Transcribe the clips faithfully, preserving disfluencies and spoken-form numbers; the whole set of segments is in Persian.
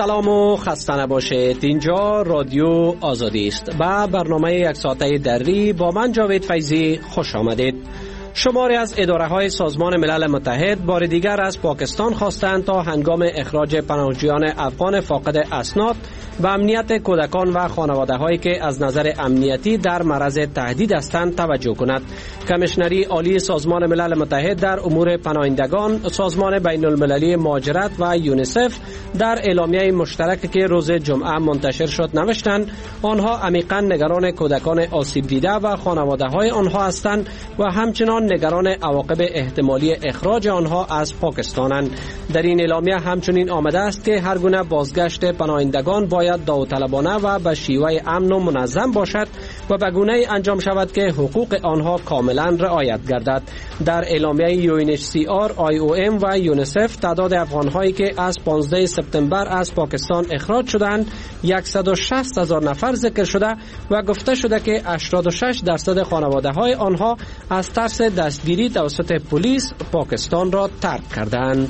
سلام و خسته نباشید. اینجا رادیو آزادی است. با برنامه یک ساعته دری با من جاوید فیضی خوش آمدید. شماری از اداره های سازمان ملل متحد بار دیگر از پاکستان خواستند تا هنگام اخراج پناهجویان افغان فاقد اسناد به امنیت کودکان و خانواده هایی که از نظر امنیتی در معرض تهدید هستند توجه کند. کمیشنری عالی سازمان ملل متحد در امور پناهندگان، سازمان بین المللی مهاجرت و یونیسف در اعلامیه مشترک که روز جمعه منتشر شد نوشتند آنها عمیقا نگران کودکان آسیب دیده و خانواده های آنها هستند و همچنان نگران عواقب احتمالی اخراج آنها از پاکستانند. در این اعلامیه همچنین آمده است که هر گونه بازگشت پناهندگان باید داوطلبانه و به شیوه امن و منظم باشد و به گونه‌ای انجام شود که حقوق آنها کاملا رعایت گردد. در اعلامیه یو ان اچ سی آر، آی او ام و یونیسف تعداد افغان‌هایی که از پانزده سپتامبر از پاکستان اخراج شدند صد و شصت هزار نفر ذکر شده و گفته شده که هشتاد و شش درصد خانواده‌های آنها از ترس دستگیری توسط پلیس پاکستان را ترک کردند.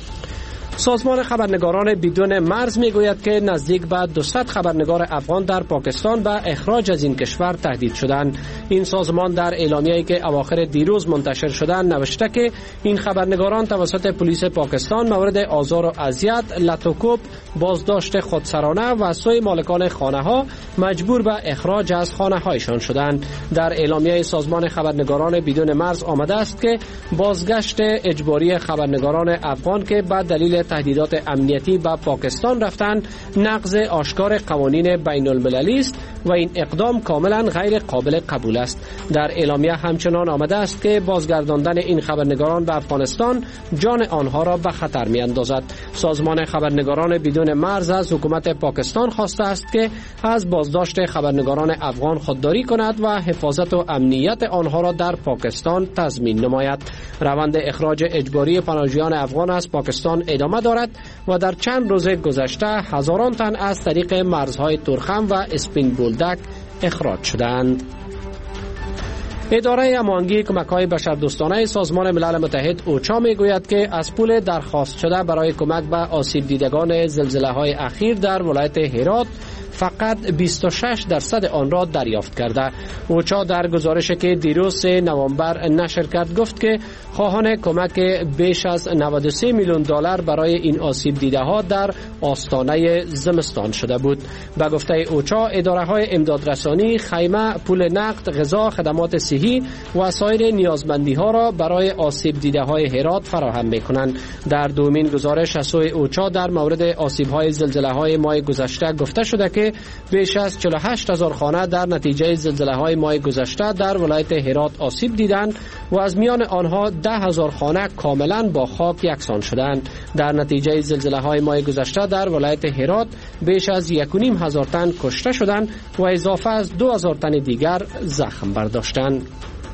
سازمان خبرنگاران بدون مرز میگوید که نزدیک به دویست خبرنگار افغان در پاکستان به اخراج از این کشور تهدید شدند. این سازمان در اعلامیه‌ای که اواخر دیروز منتشر شده نوشته که این خبرنگاران توسط پلیس پاکستان مورد آزار و اذیت، لطوکوب، بازداشت خودسرانه و سوی مالکان خانه‌ها مجبور به اخراج از خانه‌هایشان شدند. در اعلامیه سازمان خبرنگاران بدون مرز آمده است که بازگشت اجباری خبرنگاران افغان که به دلیل تهدیدات امنیتی به پاکستان رفتند نقض آشکار قوانین بین المللی است و این اقدام کاملا غیر قابل قبول است. در اعلامیه همچنان آمده است که بازگرداندن این خبرنگاران به افغانستان جان آنها را به خطر می اندازد. سازمان خبرنگاران بدون مرز از حکومت پاکستان خواسته است که از بازداشت خبرنگاران افغان خودداری کند و حفاظت و امنیت آنها را در پاکستان تضمین نماید. روند اخراج اجباری پناهجویان افغان از پاکستان ادامه دارد و در چند روز گذشته هزاران تن از طریق مرزهای تورخم و اسپین بولدک اخراج شدند. اداره هماهنگی کمک‌های بشردوستانه سازمان ملل متحد اوچا میگوید که از پول درخواست شده برای کمک به آسیب دیدگان زلزله‌های اخیر در ولایت هرات فقط بیست و شش درصد آن را دریافت کرده. اوچا در گزارشی که دیروز سه نوامبر نشر کرد گفت که خواهان کمک بیش از نود و سه میلیون دلار برای این آسیب دیده ها در آستانه زمستان شده بود. به گفته اوچا اداره های امدادرسانی خیمه، پول نقد، غذا، خدمات صحی و سایر نیازمندی ها را برای آسیب دیده های هرات فراهم می کنند. در دومین گزارش از سوی اوچا در مورد آسیب های زلزله های ماه گذشته گفته شده که بیش از چهل و هشت هزار خانه در نتیجه زلزله های ماه گذشته در ولایت هرات آسیب دیدند و از میان آنها ده هزار خانه کاملا با خاک یکسان شدند. در نتیجه زلزله های ماه گذشته در ولایت هرات بیش از یک و نیم هزار تن کشته شدند و اضافه از دو هزار تن دیگر زخم برداشتند.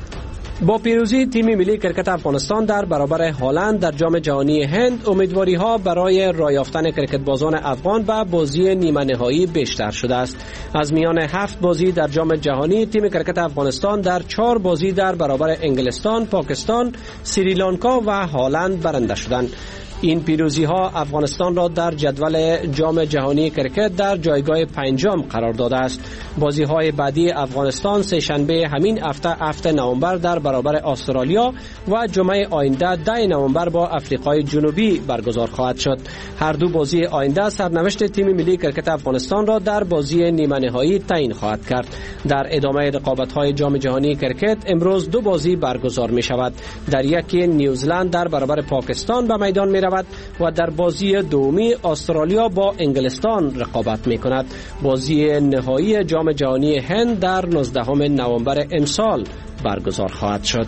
با پیروزی تیم ملی کرکت افغانستان در برابر هلند در جام جهانی هند امیدواری ها برای راه یافتن کرکت بازان افغان به بازی نیمه نهایی بیشتر شده است. از میان هفت بازی در جام جهانی تیم کرکت افغانستان در چهار بازی در برابر انگلستان، پاکستان، سریلانکا و هلند برنده شدند. این پیروزی ها افغانستان را در جدول جام جهانی کرکت در جایگاه پنجم قرار داده است. بازی های بعدی افغانستان سه شنبه همین هفته هفتم نوامبر در برابر استرالیا و جمعه آینده ده نوامبر با افریقای جنوبی برگزار خواهد شد. هر دو بازی آینده سرنوشت تیم ملی کرکت افغانستان را در بازی نیمه نهایی تعیین خواهد کرد. در ادامه رقابت های جام جهانی کرکت امروز دو بازی برگزار می شود. در یکی نیوزلند در برابر پاکستان به میدان می و در بازی دومی استرالیا با انگلستان رقابت می کند. بازی نهایی جام جهانی هند در نوزدهم نوامبر امسال برگزار خواهد شد.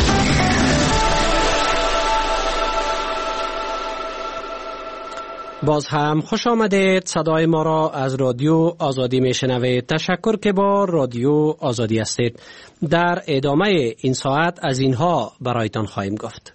باز هم خوش آمدید. صدای ما را از رادیو آزادی می شنوید. تشکر که با رادیو آزادی هستید. در ادامه این ساعت از اینها برایتان خواهیم گفت.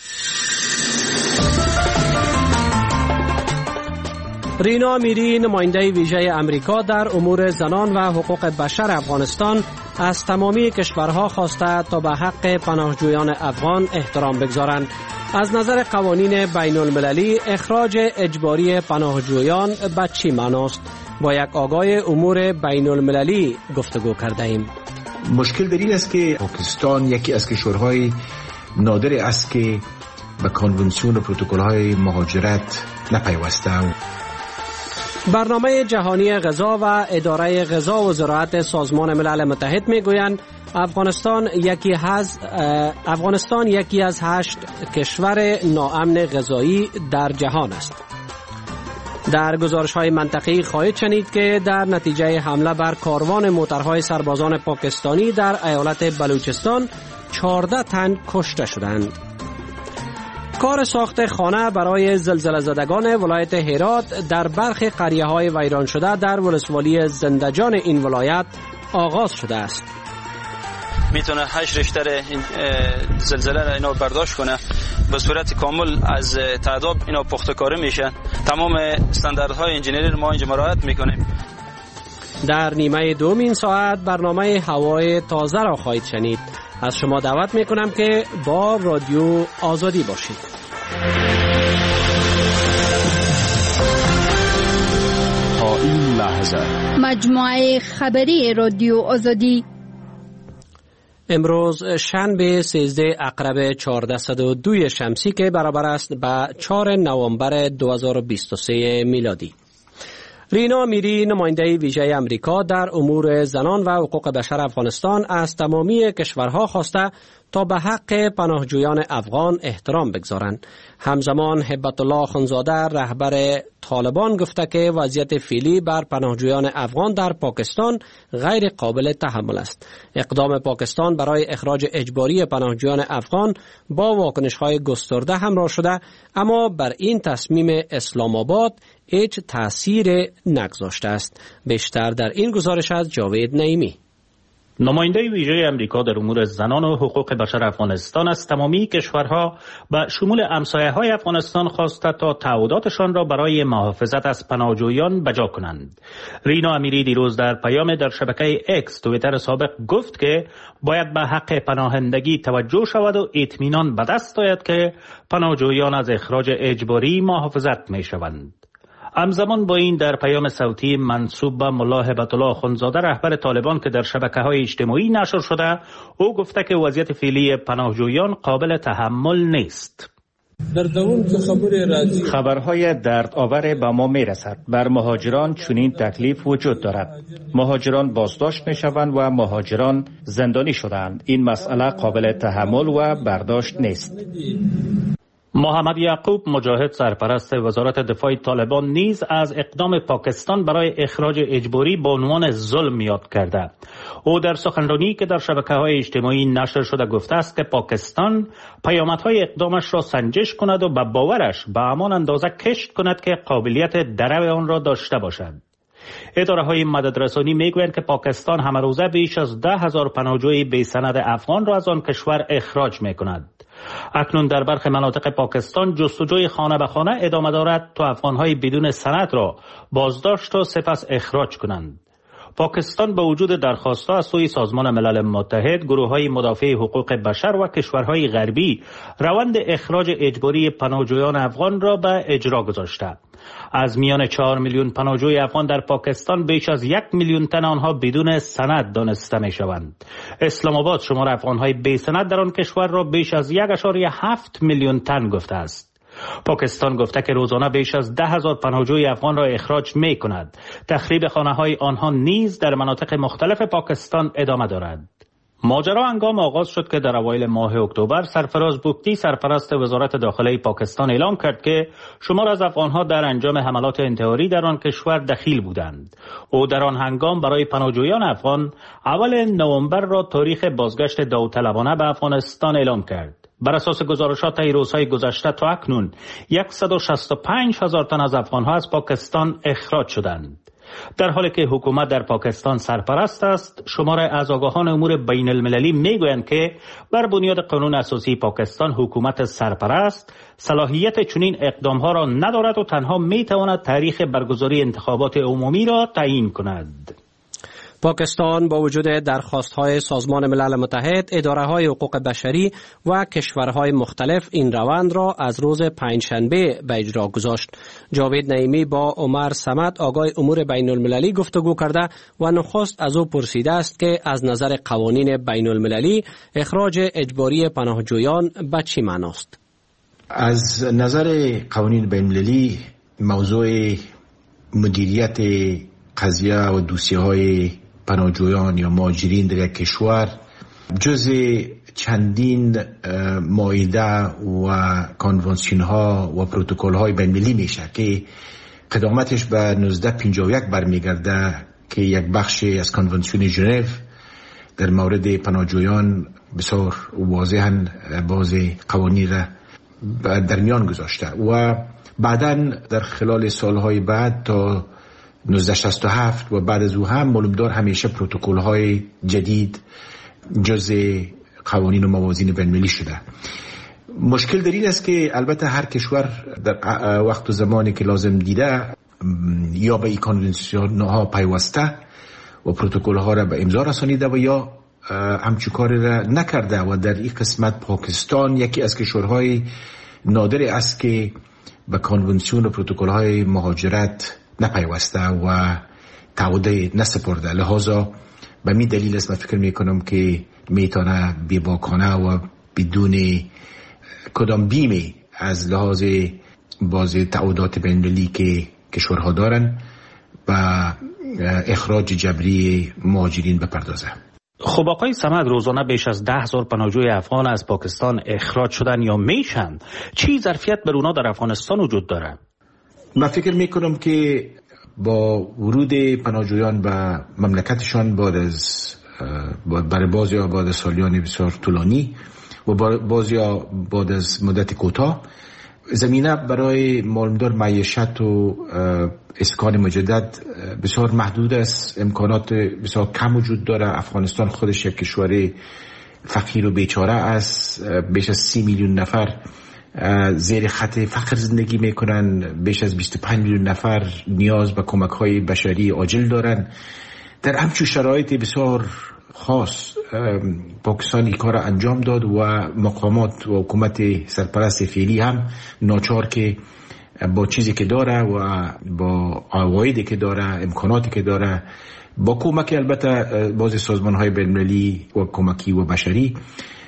رینا میری، نماینده ویژه امریکا در امور زنان و حقوق بشر افغانستان، از تمامی کشورها خواسته تا به حق پناهجویان افغان احترام بگذارند. از نظر قوانین بین المللی اخراج اجباری پناهجویان به چی معناست؟ با یک آگاه امور بین المللی گفتگو کرده ایم. مشکل در این است که پاکستان یکی از کشورهای نادر است که به کنونسیون و پروتکل‌های مهاجرت نپیوسته. برنامه جهانی غذا و اداره غذا و زراعت سازمان ملل متحد میگویند افغانستان یکی از افغانستان یکی از هشت کشور ناامن غذایی در جهان است. در گزارش‌های منطقه‌ای خواهید شنید که در نتیجه حمله بر کاروان موترهای سربازان پاکستانی در ایالت بلوچستان چهارده تن کشته شدند. کار ساخت خانه برای زلزله زدگان ولایت هرات در برخی قریه‌های ویران شده در ولسوالی زندجان این ولایت آغاز شده است. میتونه هشت ریشتر زلزله را اینا برداشت کنه، به صورت کامل از تعداد اینا پخته‌کاری میشه. تمام استانداردهای انجینری ما اینجا مراعات میکنیم. در نیمه دوم این ساعت برنامه هوای تازه را خواهید شنید. از شما دعوت میکنم که با رادیو آزادی باشید. تا این لحظه مجموعه خبری رادیو آزادی امروز شنبه سیزده عقرب چهارصد و دو شمسی که برابر است به چهارم نوامبر دو هزار و بیست و سه میلادی. رینا میری نماینده ویژه امریکا در امور زنان و حقوق بشر افغانستان از تمامی کشورها خواسته تا به حق پناهجویان افغان احترام بگذارند. همزمان هبت الله خانزاده رهبر طالبان گفته که وضعیت فعلی بر پناهجویان افغان در پاکستان غیر قابل تحمل است. اقدام پاکستان برای اخراج اجباری پناهجویان افغان با واکنش‌های گسترده همراه شده، اما بر این تصمیم اسلام آباد هیچ تأثیر نگذاشته است. بیشتر در این گزارش از جاوید نعیمی. نماینده ویژه امریکا در امور زنان و حقوق بشر افغانستان از تمامی کشورها و شمول همسایه‌های افغانستان خواسته تا تعهداتشان را برای محافظت از پناهجویان بجا کنند. رینا امیری دیروز در پیام در شبکه اکس توییتر سابق گفت که باید به حق پناهندگی توجه شود و اطمینان به دست آید که پناهجویان از اخراج اجباری محافظت می‌شوند. همزمان با این در پیام صوتی منسوب به ملا هبت الله خانزاده رهبر طالبان که در شبکه‌های اجتماعی نشر شده، او گفته که وضعیت فعلی پناهجویان قابل تحمل نیست. خبرهای دردآور به ما می رسد. بر مهاجران چنین تکلیف وجود دارد. مهاجران بازداشت می شوند و مهاجران زندانی شدند. این مسئله قابل تحمل و برداشت نیست. محمد یعقوب مجاهد سرپرست وزارت دفاع طالبان نیز از اقدام پاکستان برای اخراج اجباری به عنوان ظلم یاد کرده. او در سخنرانی که در شبکه‌های اجتماعی نشر شده گفته است که پاکستان پیامدهای اقدامش را سنجش کند و به باورش به همان اندازه کشت کند که قابلیت درو آن را داشته باشد. اداره‌های مددرسانی میگویند که پاکستان همه روزه بیش از ده هزار پناهجوی بی سند افغان را از آن کشور اخراج می‌کند. اکنون در برخی مناطق پاکستان جستجوی خانه به خانه ادامه دارد تا افغان‌های بدون سند را بازداشت و سپس اخراج کنند. پاکستان با وجود درخواست‌ها از سوی سازمان ملل متحد، گروه‌های مدافع حقوق بشر و کشورهای غربی روند اخراج اجباری پناهجویان افغان را به اجرا گذاشته. از میان چهار میلیون پناهجوی افغان در پاکستان بیش از یک میلیون تن آنها بدون سند دانسته می شوند. اسلام آباد شمار افغانهای بی سند در آن کشور را بیش از یک اشاره هفت میلیون تن گفته است. پاکستان گفته که روزانه بیش از ده هزار پناهجوی افغان را اخراج می کند. تخریب خانه های آنها نیز در مناطق مختلف پاکستان ادامه دارد. ماجرا هنگام آغاز شد که در اوایل ماه اکتبر سرفراز بوکتی سرپرست وزارت داخله پاکستان اعلام کرد که شمار از افغانها در انجام حملات انتحاری در آن کشور دخیل بودند. او در آن هنگام برای پناهجویان افغان اول نوامبر را تاریخ بازگشت داوطلبانه به افغانستان اعلام کرد. بر اساس گزارشات طی روزهای گذشته تا اکنون صد و شصت و پنج هزار تن از افغانها از پاکستان اخراج شدند. در حالی که حکومت در پاکستان سرپرست است، شمار از آگاهان امور بین المللی میگویند که بر بنیاد قانون اساسی پاکستان حکومت سرپرست صلاحیت چنین اقدامها را ندارد و تنها میتواند تاریخ برگزاری انتخابات عمومی را تعیین کند. پاکستان با وجود درخواست‌های سازمان ملل متحد، اداره‌های حقوق بشری و کشورهای مختلف این روند را از روز پنجشنبه به اجرا گذاشت. جاوید نعیمی با عمر صمد آقای امور بین المللی گفتگو کرده و نخست از او پرسیده است که از نظر قوانین بین المللی اخراج اجباری پناهجویان به چی معناست؟ از نظر قوانین بین المللی موضوع مدیریت قضیه و دوسیه های پناهجویان یا مهاجرین در یک کشور جز چندین معاهده و کانونسیون ها و پروتکل های بین المللی میشه که قدامتش به نوزده پنجاه و یک برمیگرده که یک بخش از کانونسیون ژنو در مورد پناهجویان بسیار واضحاً باز قوانین را در میان گذاشته و بعداً در خلال سالهای بعد تا نوزده شصت و هفت و بعد از او هم معلومدار همیشه پروتکل های جدید جز قوانین و موازین بین المللی شده. مشکل در این است که البته هر کشور در وقت و زمانی که لازم دیده یا به این کانونسیون ها پیوسته و پروتکل ها را به امضا رسانیده و یا همچون کاری را نکرده و در این قسمت پاکستان یکی از کشورهای نادر است که به کانونسیون و پروتکل های مهاجرت نپیوسته و تعهد نسپرده. لحاظا به می دلیل است من فکر می کنم که میتونه بی‌باکانه و بدون کدام بیمی از لحاظ باز تعهدات بین المللی که کشورها دارن و اخراج جبری مهاجرین بپردازه. خب آقای صمد، روزانه بیش از ده هزار پناهجوی افغان از پاکستان اخراج شدن یا میشن. چی ظرفیت بر اونا در افغانستان وجود داره؟ من فکر میکنم که با ورود پناهجویان به مملکتشان بعد از برای بعضی ها بعد از سالیان بسیار طولانی و بعضی ها بعد از مدت کوتاه زمینه برای معلومدار معیشت و اسکان مجدد بسیار محدود است. امکانات بسیار کم وجود داره. افغانستان خودش یک کشور فقیر و بیچاره است. بیش از سی میلیون نفر زیر خط فقر زندگی میکنن. بیش از بیست و پنج میلیون نفر نیاز به کمک های بشری عاجل دارن. در همچون شرایط بسیار خاص پاکستان این کار انجام داد و مقامات و حکومت سرپرست فعلی هم ناچار که با چیزی که داره و با عوایدی که داره، امکاناتی که داره، با کمک البته بعضی سازمان‌های بین‌المللی و کمکی و بشری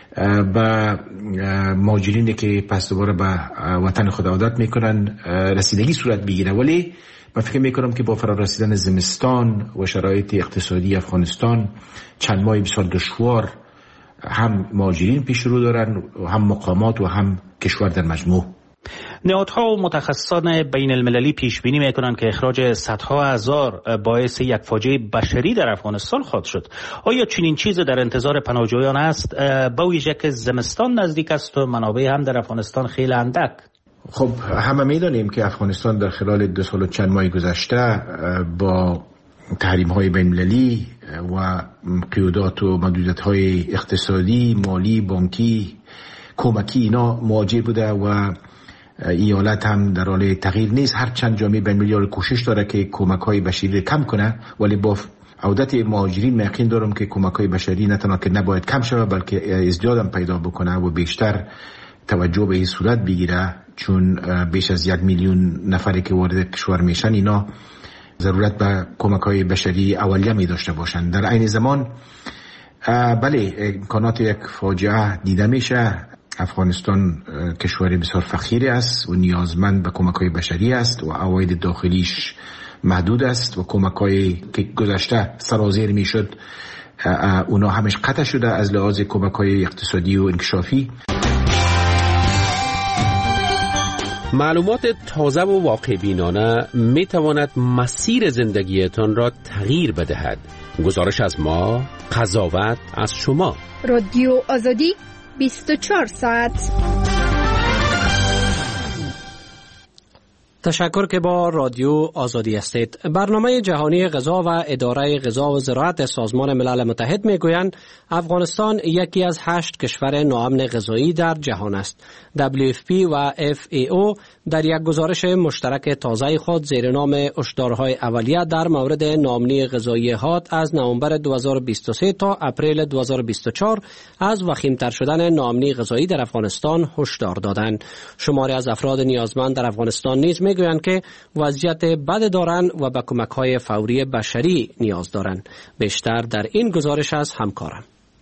و مهاجرینی که پس دوباره به وطن خود عودت میکنن رسیدگی صورت بگیره. ولی من فکر میکنم که با فرا رسیدن زمستان و شرایط اقتصادی افغانستان چند ماه بسیار دشوار هم مهاجرین پیش رو دارن و هم مقامات و هم کشور در مجموع. نهادها و متخصصان بین المللی پیش بینی میکنن که اخراج صدها هزار باعث یک فاجعه بشری در افغانستان خواهد شد. آیا چنین چیز در انتظار پناهجویان است؟ با ویژه که زمستان نزدیک است و منابع هم در افغانستان خیلی اندک. خب همه میدانیم که افغانستان در خلال دو سال و چند ماه گذشته با تحریم های بین المللی و قیودات و محدودیت های اقتصادی، مالی، بانکی، کمکی اینا مواجه بوده و ایالت هم در حال تغییر نیست. هر چند جامعه بین المللی کوشش داره که کمک های بشری کم کنه، ولی با عودت مهاجرین یقین دارم که کمک های بشری نه تنها که نباید کم شود بلکه ازدیاد هم پیدا بکنه و بیشتر توجه به این صورت بگیره، چون بیش از یک میلیون نفری که وارد کشور میشن اینا ضرورت به کمک های بشری اولیه می داشته باشند. در عین زمان بله امکانات یک فاجعه دیده میشه. افغانستان کشوری بسیار فقیری است و نیازمند به کمک های بشری است و عواید داخلیش محدود است و کمک هایی که گذشته سرازیر می شد اونا همش قطع شده از لحاظ کمک های اقتصادی و انکشافی. معلومات تازه و واقع بینانه می تواند مسیر زندگیتان را تغییر بدهد. گزارش از ما، قضاوت از شما. رادیو آزادی بیست و چهار ساعت. تشکر که با رادیو آزادی هستید. برنامه جهانی غذا و اداره غذا و زراعت سازمان ملل متحد میگویند افغانستان یکی از هشت کشور ناامن غذایی در جهان است. دبلیو اف پی و اف ای او در یک گزارش مشترک تازه خود زیر نام هشدارهای اولیه در مورد ناامنی غذایی هات از نوامبر دو هزار و بیست و سه تا اپریل دو هزار و بیست و چهار از وخیم‌تر شدن ناامنی غذایی در افغانستان هشدار دادند. شماری از افراد نیازمند در افغانستان نیز میگویند که وضعیت بد دارند و به کمک‌های فوری بشری نیاز دارند. بیشتر در این گزارش از همکارم.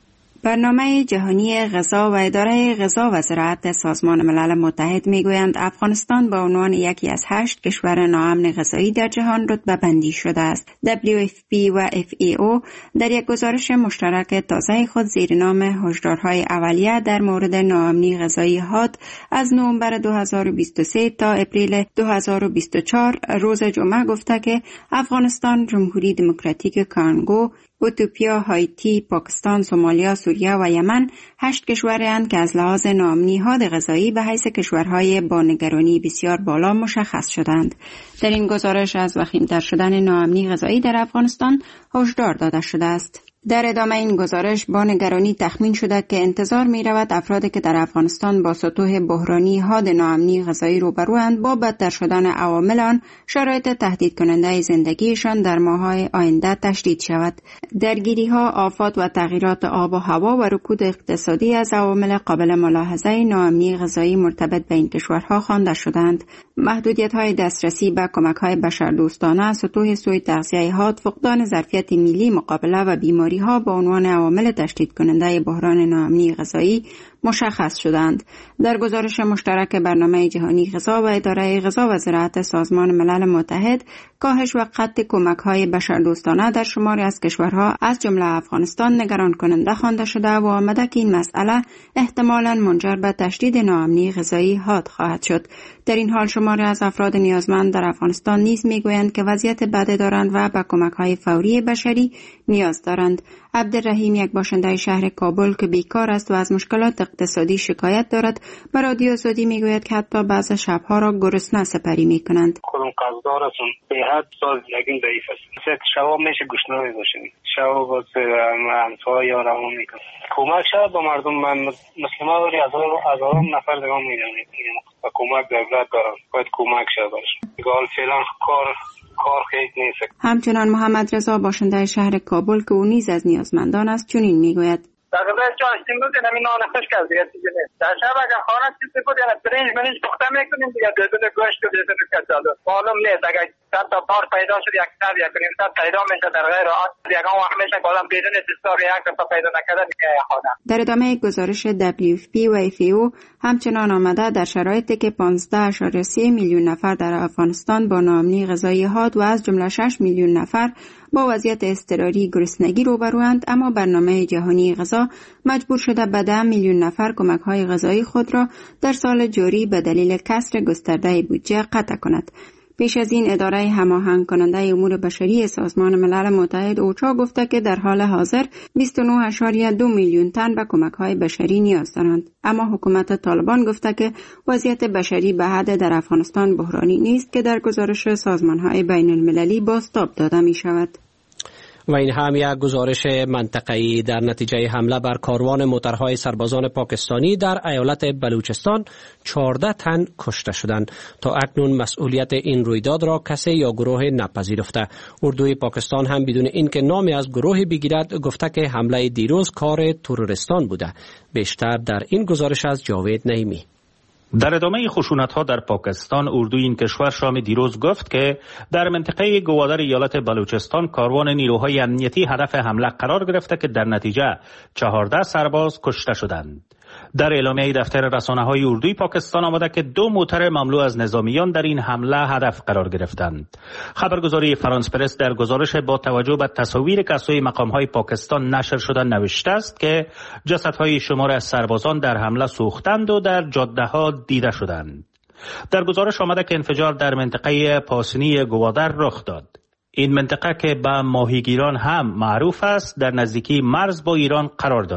برنامه جهانی غذا و اداره غذا و زراعت سازمان ملل متحد میگویند افغانستان به عنوان یکی از هشت کشور ناامن غذایی در جهان رتبه بندی شده است. دبلیو اف پی و اف ای او در یک گزارش مشترک تازه خود زیر نام هشدارهای اولیه در مورد ناامنی غذایی هات از نوامبر دو هزار و بیست و سه تا اپریل دو هزار و بیست و چهار روز جمعه گفته که افغانستان، جمهوری دموکراتیک کانگو، اتیوپیا، هایتی، پاکستان، سومالیا، سوریه و یمن هشت کشورند که از لحاظ ناامنی حاد غذایی به حیث کشورهای با نگرانی بسیار بالا مشخص شدند. در این گزارش از وخیم‌تر شدن ناامنی غذایی در افغانستان هشدار داده شده است. در ادامه این گزارش با نگرانی تخمین شده که انتظار می رود افرادی که در افغانستان با سطوح بحرانی حاد ناامنی غذایی روبروند با بدتر شدن عوامل آن شرایط تهدید کننده زندگیشان در ماه‌های آینده تشدید شود. درگیری‌ها، آفات و تغییرات آب و هوا و رکود اقتصادی از عوامل قابل ملاحظه ناامنی غذایی مرتبط به این کشورها خوانده شدند. محدودیت‌های دسترسی به کمک‌های بشردوستانه، سطوح سوء تغذیه حاد، فقدان ظرفیت ملی مقابله و بیماری ها با عنوان عوامل تشدید کننده بحران ناامنی غذایی مشخص شدند. در گزارش مشترک برنامه جهانی غذا و اداره غذا و زراعت سازمان ملل متحد، کاهش و قطع کمک‌های بشردوستانه در شماری از کشورها از جمله افغانستان نگران کننده خوانده شده و آمده که این مسئله احتمالاً منجر به تشدید ناامنی غذایی حاد خواهد شد. در این حال شماری از افراد نیازمند در افغانستان نیز میگویند که وضعیت بد دارند و به کمک‌های فوری بشری نیاز دارند. عبدالرحیم، یک باشنده شهر کابل که بیکار است و از مشکلات اقتصادی شکایت دارد، به رادیو آزادی میگوید که حتی بعض شبها را گرسنه سپری میکنند. خودم قصددار هستم، به حد ساز یقین ضعیف است. سه شبا میشه گشنه باشیم، شبا باز همسایه یا روان میکنم. کمک شد به مردم، من مسلمان ولی هزاران نفر دیگه میدونید و کمک دولت دارم، باید کمک شد باشه. حال فعلا کار کار خیلی نیست. همچنان محمد رضا، باشنده شهر کابل که او نیز از نیازمندان است، چنین میگوید: تقریبا چاشتیم بود نمی نان خشک از دیگه چیزی نیست. در شب اگر خانه چیزی بود یعنی برنج منیش پخته میکنیم دیگه، بدون گوشت و بدون کچالو معلوم نیست. اگر صد تا بار پیدا شد یک صد یک نیم صد پیدا میشه در غیر عاد یکان وقت میشه که آدم بدون استثار یک تا پیدا نکرده دیگه خانه. در ادامه گزارش دبلیو اف پی و اف ای او همچنان آمده در شرایطی که پانزده ممیز سه میلیون نفر در افغانستان با ناامنی غذایی حاد و از جمله شش میلیون نفر با وضعیت اضطراری گرسنگی روبروند، اما برنامه جهانی غذا مجبور شده به ده میلیون نفر کمک‌های غذایی خود را در سال جاری به دلیل کسر گسترده بودجه قطع کند. پیش از این اداره هماهنگ کننده امور بشری سازمان ملل متحد اوچا گفته که در حال حاضر بیست و نه ممیز دو میلیون تن به کمک‌های بشری نیاز دارند، اما حکومت طالبان گفته که وضعیت بشری به حد در افغانستان بحرانی نیست که در گزارش سازمان‌های بین المللی بازتاب داده می شود. و این هم یک گزارش منطقه‌ای. در نتیجه حمله بر کاروان موترهای سربازان پاکستانی در ایالت بلوچستان چهارده تن کشته شدند. تا اکنون مسئولیت این رویداد را کسی یا گروه نپذیرفته. اردوی پاکستان هم بدون اینکه نامی از گروهی بگیرد گفته که حمله دیروز کار تروریستان بوده. بیشتر در این گزارش از جاوید نعیمی. در ادامه خشونت‌ها در پاکستان، اردوی این کشور شام دیروز گفت که در منطقه گوادر ایالت بلوچستان کاروان نیروهای امنیتی هدف حمله قرار گرفته که در نتیجه چهارده سرباز کشته شدند. در اعلامیه دفتر رسانه‌های اردوی پاکستان آمده که دو موتر مملو از نظامیان در این حمله هدف قرار گرفتند. خبرگزاری فرانس پرس در گزارش با توجه به تصاویر که از سوی مقام‌های پاکستان نشر شده نوشته است که جسدهای شمار از سربازان در حمله سوختند و در جاده‌ها دیده شدند. در گزارش آمده که انفجار در منطقه پاسنی گوادر رخ داد. این منطقه که به ماهیگیران هم معروف است در نزدیکی مرز با ایران قرار دارد.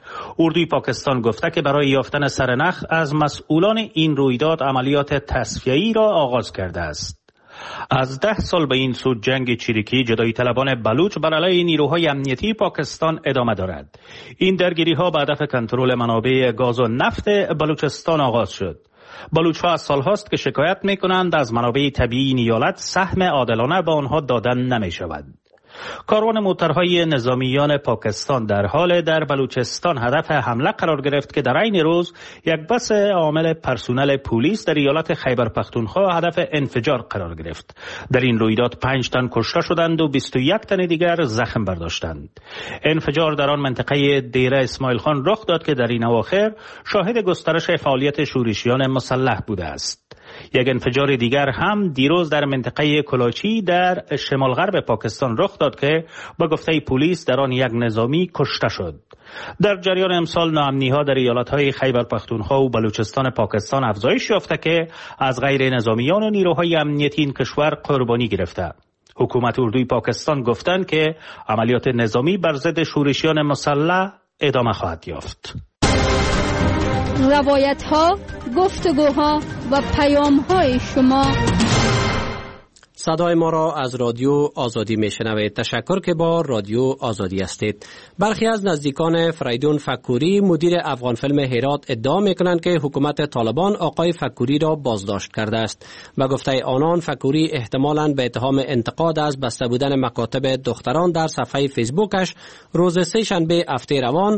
اردوی پاکستان گفته که برای یافتن سرنخ از مسئولان این رویداد عملیات تصفیه‌ای را آغاز کرده است. از ده سال به این سو جنگ چریکی جدایی طلبان بلوچ بر علیه نیروهای امنیتی پاکستان ادامه دارد. این درگیری ها به هدف کنترل منابع گاز و نفت بلوچستان آغاز شد. بلوچ‌ها از سالهاست که شکایت می‌کنند از منابع طبیعی این ایالت سهم عادلانه به آنها دادن نمی‌شود. کاروان موترهای نظامیان پاکستان در حال در بلوچستان هدف حمله قرار گرفت که در عین روز یک بس عامل پرسونل پلیس در ایالت خیبر پختونخوا هدف انفجار قرار گرفت. در این رویداد پنج تن کشته شدند و بیست و یک تن دیگر زخم برداشتند. انفجار در آن منطقه دیره اسماعیل خان رخ داد که در این اواخر شاهد گسترش فعالیت شورشیان مسلح بوده است. یک انفجار دیگر هم دیروز در منطقه کلاچی در شمال غرب پاکستان رخ داد که با گفته پلیس در آن یک نظامی کشته شد. در جریان امسال ناامنی‌ها در ایالت‌های خیبر پختونخوا و بلوچستان پاکستان افزایش یافته که از غیر نظامیان و نیروهای امنیتی این کشور قربانی گرفته. حکومت اردوی پاکستان گفتند که عملیات نظامی بر ضد شورشیان مسلح ادامه خواهد یافت. روایت ها، گفتگوها و پیام های شما. صدای ما را از رادیو آزادی میشنوید. تشکر که با رادیو آزادی هستید. برخی از نزدیکان فریدون فکوری مدیر افغان فیلم هرات ادعا میکنند که حکومت طالبان آقای فکوری را بازداشت کرده است. به گفته آنان فکوری احتمالاً به اتهام انتقاد از بسته بودن مکاتب دختران در صفحه فیسبوکش روز سه شنبه هفته روان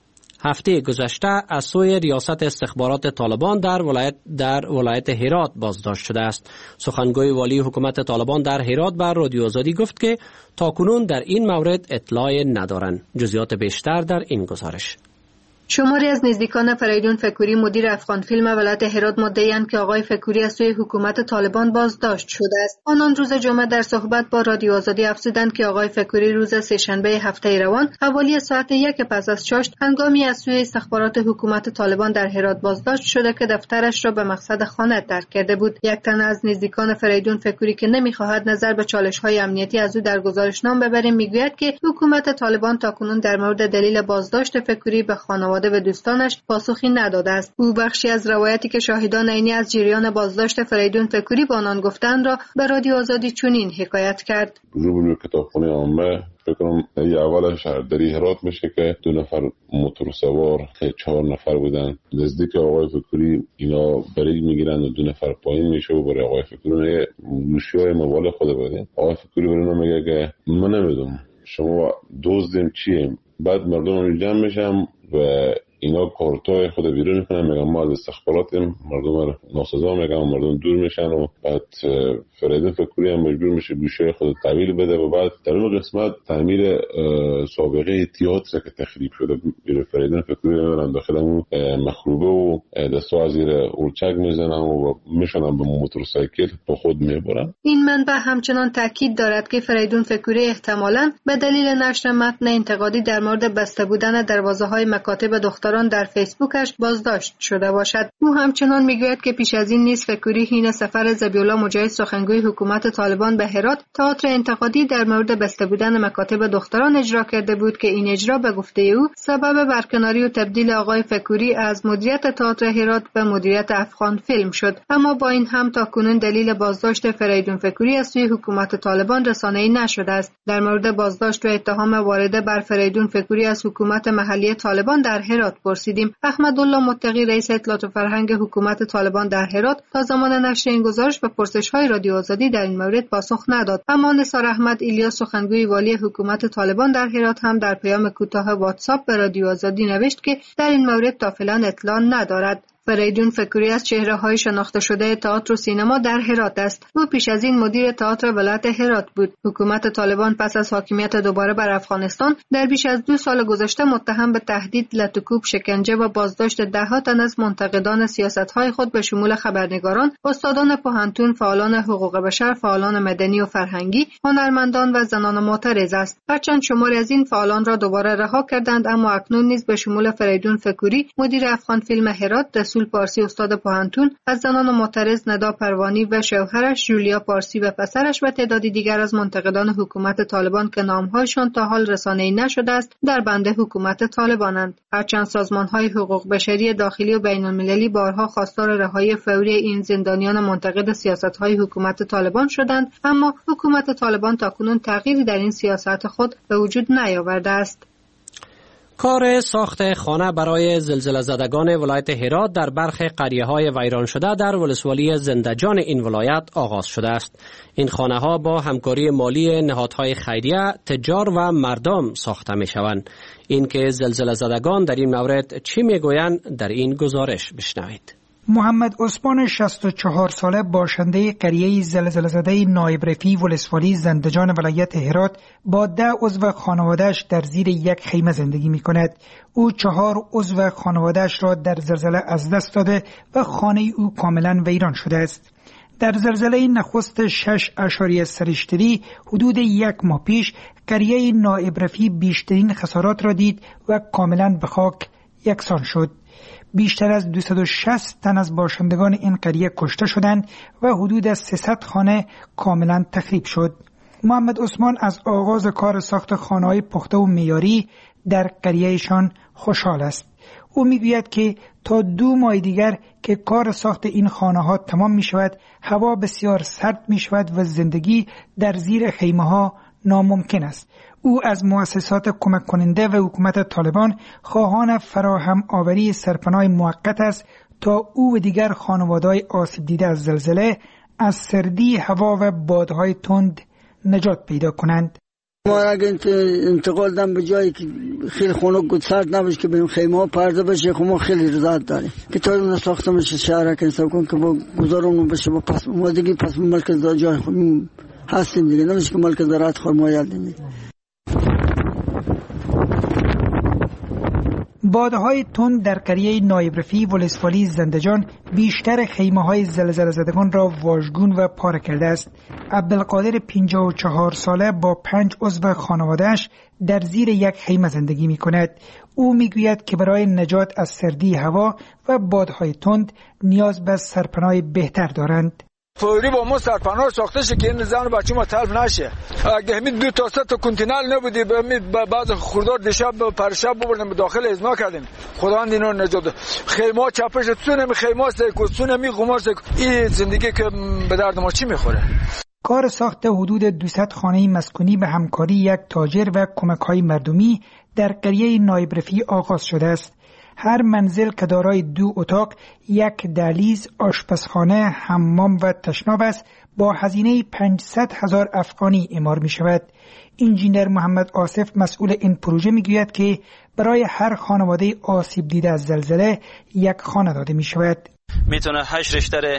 هفته گذشته از سوی ریاست استخبارات طالبان در ولایت در ولایت هرات بازداشت شده است. سخنگوی والی حکومت طالبان در هرات بر رادیو آزادی گفت که تاکنون در این مورد اطلاع ندارند. جزئیات بیشتر در این گزارش. شماری از نزدیکان فریدون فکوری مدیر افغان فیلم ولایت هرات مدعی‌اند که آقای فکوری از سوی حکومت طالبان بازداشت شده است. آنان روز جمعه در صحبت با رادیو آزادی افزودند که آقای فکوری روز سه‌شنبه هفته روان حوالی ساعت یک پس از چاشت هنگامی از سوی استخبارات حکومت طالبان در هرات بازداشت شده که دفترش را به مقصد خانه ترک کرده بود. یک تن از نزدیکان فریدون فکوری که نمی‌خواهد نظر به چالش‌های امنیتی از او در گزارشنامه ببریم میگوید که حکومت طالبان تاکنون در مورد دلیل بازداشت فکوری به خانواده و دوستانش پاسخی نداده است. او بخشی از روایتی که شاهدان عینی از جریان بازداشت فریدون فکوری با آنان گفتند را به رادیو آزادی چنین حکایت کرد. روبروی کتابخانه عامه فکر کنم یه اول شهرداری هرات میشه که دو نفر موتور سوار چهار نفر بودن. نزدیک آقای فکوری اینا بریگ میگیرن و دو نفر پایین میشه و برای آقای فکوری گوشی‌های موبایل خود بدن. آقای فکوری برای میگه که من نمیدونم شما دزدیم چیم. بعد مردم جمع میشم و اینا کارتای خود بیرون میکنن میگن ما از استخباراتیم، مردم رو ناسزا میگن و مردم دور میشن و بعد فریدون فکوری هم مجبور میشه گوشه خود تحویل بده و بعد در اون قسمت تعمیر سابقه تئاتر که تخریب شده بیرون فریدون فکوری میبرن داخل اون مخروبه و دستا از زیر اورچک میزنن و میشنن به موتورسایکل با خود میبرن. این منبع همچنان تاکید دارد که فریدون فکوری احتمالاً به دلیل نشر متن انتقادی در مورد بسته بودن دروازه‌های مکاتب دختران در فیسبوکش بازداشت شده باشد. او همچنان میگوید که پیش از این نیز فکوری حین سفر ذبیح‌الله مجاهد سخنگوی حکومت طالبان به هرات تئاتر انتقادی در مورد بسته بودن مکاتب دختران اجرا کرده بود که این اجرا به گفته او سبب برکناری و تبدیل آقای فکوری از مدیریت تئاتر هرات به مدیریت افغان فیلم شد. اما با این هم تاکنون دلیل بازداشت فریدون فکوری از سوی حکومت طالبان رسانه‌ای نشده است. در مورد بازداشت و اتهام وارده بر فریدون فکوری از حکومت محلی طالبان در هرات پرسیدیم. احمدالله متقی رئیس اطلاعات و فرهنگ حکومت طالبان در هرات تا زمان نشر این گزارش به پرسش‌های رادیو آزادی در این مورد پاسخ نداد. اما نثار احمد ایلیاس سخنگوی والی حکومت طالبان در هرات هم در پیام کوتاه واتساپ به رادیو آزادی نوشت که در این مورد تا فعلا اطلاع ندارد. فریدون فکوری از چهره‌های شناخته شده تئاتر و سینما در هرات است. او پیش از این مدیر تئاتر ولایت هرات بود. حکومت طالبان پس از حاکمیت دوباره بر افغانستان در بیش از دو سال گذشته متهم به تهدید، لطوکوب، شکنجه و بازداشت ده‌ها تن از منتقدان سیاست‌های خود به شمول خبرنگاران، استادان پوهنتون، فعالان حقوق بشر، فعالان مدنی و فرهنگی، هنرمندان و زنان معترض است. هرچند شماری از این فعالان را دوباره رها کردند، اما اکنون نیز به شمول فریدون فکوری مدیر افغان فیلم هرات رسول پارسی استاد پوهنتون، از زنان معترض ندا پروانی و شوهرش جولیا پارسی و پسرش و تعدادی دیگر از منتقدان حکومت طالبان که نامهایشان تا حال رسانه‌ای نشده است در بند حکومت طالبانند. هرچند سازمان‌های حقوق بشری داخلی و بین‌المللی بارها خواستار رهایی فوری این زندانیان منتقد سیاست‌های حکومت طالبان شدند، اما حکومت طالبان تاکنون تغییری در این سیاست خود به وجود نیاورده است. کار ساخت خانه برای زلزله زدگان ولایت هرات در برخی قریه‌های ویران شده در ولسوالی زندجان این ولایت آغاز شده است. این خانه‌ها با همکاری مالی نهادهای خیریه، تجار و مردم ساخته می‌شوند. این که زلزله زدگان در این مورد چی می‌گویند در این گزارش بشنوید. محمد عثمان شصت و چهار ساله باشنده قریه زلزله زده نایب رفیع ولسوالی زندجان ولایت هرات با ده عضو خانواده‌اش در زیر یک خیمه زندگی می‌کند. او چهار عضو خانواده‌اش را در زلزله از دست داده و خانه او کاملا ویران شده است. در زلزله نخست شش اشاریه سرشتری حدود یک ماه پیش قریه نایب رفیع بیشترین خسارات را دید و کاملا به خاک یکسان شد. بیشتر از دویست و شصت تن از باشندگان این قریه کشته شدند و حدود سیصد خانه کاملا تخریب شد. محمد عثمان از آغاز کار ساخت خانه‌های پخته و معیاری در قریه‌شان خوشحال است. او میگوید که تا دو ماه دیگر که کار ساخت این خانه‌ها تمام می شود، هوا بسیار سرد می شود و زندگی در زیر خیمه‌ها ناممکن است. او از مؤسسات کمک کننده و حکومت طالبان خواهان فراهم آوری سرپناه موقت است تا او و دیگر خانواده‌های آسیب دیده از زلزله از سردی هوا و بادهای تند نجات پیدا کنند. ما اگه انتقال دم به جایی که خیلی خنک و سرد نباشه که بریم خیمه ها پرده بشه، خب ما خیلی رضایت داریم که تا اون ساخته بشه شهر که حساب کن که با گذارمون بشه با پس ما دیگه پس ملک جای خود هستیم دیگه، نمیشه که ملک زراعت خود ما یادیم. بادهای تند در قریه نایب رفیع ولسوالی زندجان بیشتر خیمه‌های زلزله زدگان را واژگون و پاره کرده است. عبدالقادر پنجاه و چهار ساله با پنج عضو خانواده‌اش در زیر یک خیمه زندگی می‌کند. او می‌گوید که برای نجات از سردی هوا و بادهای تند نیاز به سرپناه بهتر دارند. فوری با ما سرپناه ساخته شه که این زن و بچه ما تلف نشه. اگه همین دو تا سه تا کنتینر نبودی بعد خردار دیشب پرشب ببردیم داخل ازنا کردیم. خداوند اینو نجات. خیمه چپش سونه می خیمه سیکو سونه می قمار سیکو. این زندگی که به درد ما چی میخوره؟ کار ساخت حدود دویست خانه مسکونی به همکاری یک تاجر و کمک‌های مردمی در قریه نایب رفیع آغاز شده است. هر منزل که دارای دو اتاق، یک دهلیز، آشپزخانه، حمام و تشناب است با هزینه پانصد هزار افغانی اعمار می شود. انجینر محمد آصف مسئول این پروژه می گوید که برای هر خانواده آسیب دیده از زلزله یک خانه داده می شود. میتونه هشت ریشتر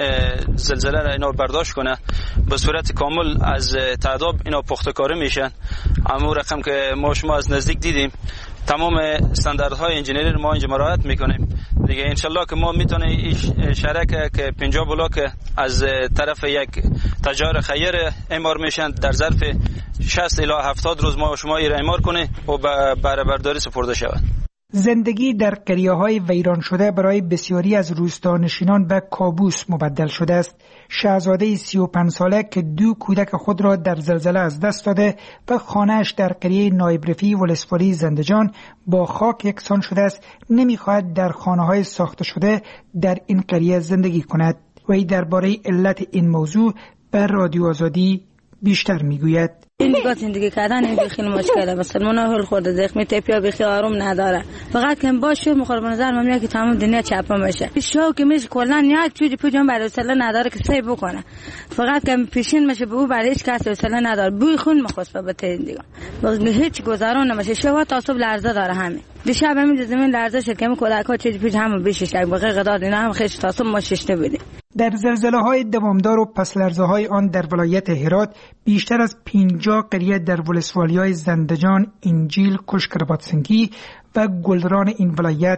زلزله را اینا برداشت کنه، به صورت کامل از تعداد اینا پخته‌کاری میشن. اما رقم که ما شما از نزدیک دیدیم تمام استانداردهای انجینری رو ما اینجا مراعات میکنیم دیگه. انشالله که ما میتونه این شرکت که پنجاه بلاک از طرف یک تجار خیر اعمار میشن در ظرف شصت الی هفتاد روز ما شما این اعمار کنه و به بهره برداری سپرده شود. زندگی در قریه‌های ویران شده برای بسیاری از روستانشینان به کابوس مبدل شده است. شاهزاده سی و پنج ساله که دو کودک خود را در زلزله از دست داده و خانه‌اش در قریه نایب رفیع ولسوالی زندجان با خاک یکسان شده است، نمی‌خواهد در خانه‌های ساخته شده در این قریه زندگی کند. وی درباره علت این موضوع به رادیو آزادی بیشتر میگوید. این دیگه زندگی کردن این خیلی مشکله. مثلا من هول خورده زخمی تپیا بخی آروم نداره. فقط که باشه مخالف نظر من میگه که تمام دنیا چپا میشه. شو که میشه کلا یک چوری پوجم برای سلا نداره که سی بکنه. فقط که پیشین میشه به او برای هیچ کس سلا نداره. بوی خون مخصوص به تین دیگه. واقعا هیچ گزارون نمیشه. شو تا صبح لرزه داره همین. دیشب همین زمین لرزه شد که کودک‌ها چیزی پیش همون بیشش یک بقیه قدار اینا هم خیلی تا صبح ما ششته بودیم. در زلزله‌های دوامدار و پس لرزه‌های آن در ولایت هرات بیشتر از پنجاه قریه در ولسوالی‌های زندجان، انجیل، کشکرباتسنگی و گلران این ولایت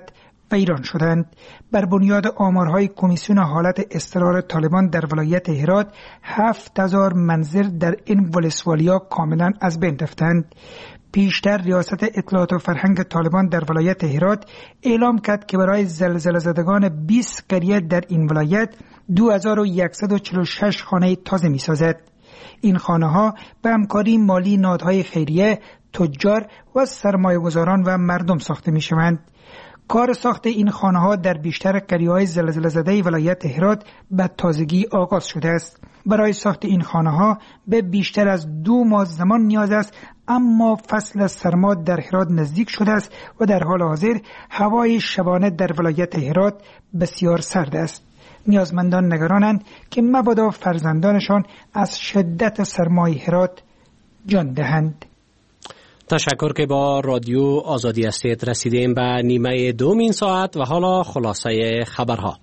ویران شدند. بر بنیاد آمارهای کمیسیون حالت اضطرار طالبان در ولایت هرات، هفت هزار منزل در این ولسوالیا کاملا از بین رفتند. پیشتر ریاست اطلاعات و فرهنگ طالبان در ولایت هرات اعلام کرد که برای زلزله زدگان بیست قریه در این ولایت دو هزار و صد و چهل و شش خانه تازه می سازد. این خانه ها به همکاری مالی نهادهای خیریه، تجار و سرمایه‌گذاران و مردم ساخته می شوند. کار ساخت این خانه ها در بیشتر قریه‌های زلزله زده ولایت هرات به تازگی آغاز شده است. برای ساخت این خانه ها به بیشتر از دو ماه زمان نیاز است، اما فصل سرما در هرات نزدیک شده است و در حال حاضر هوای شبانه در ولایت هرات بسیار سرد است. نیازمندان نگرانند که مبادا فرزندانشان از شدت سرمای هرات جان دهند. تشکر که با رادیو آزادی هستید. رسیدیم به نیمه دوم این ساعت و حالا خلاصه خبرها.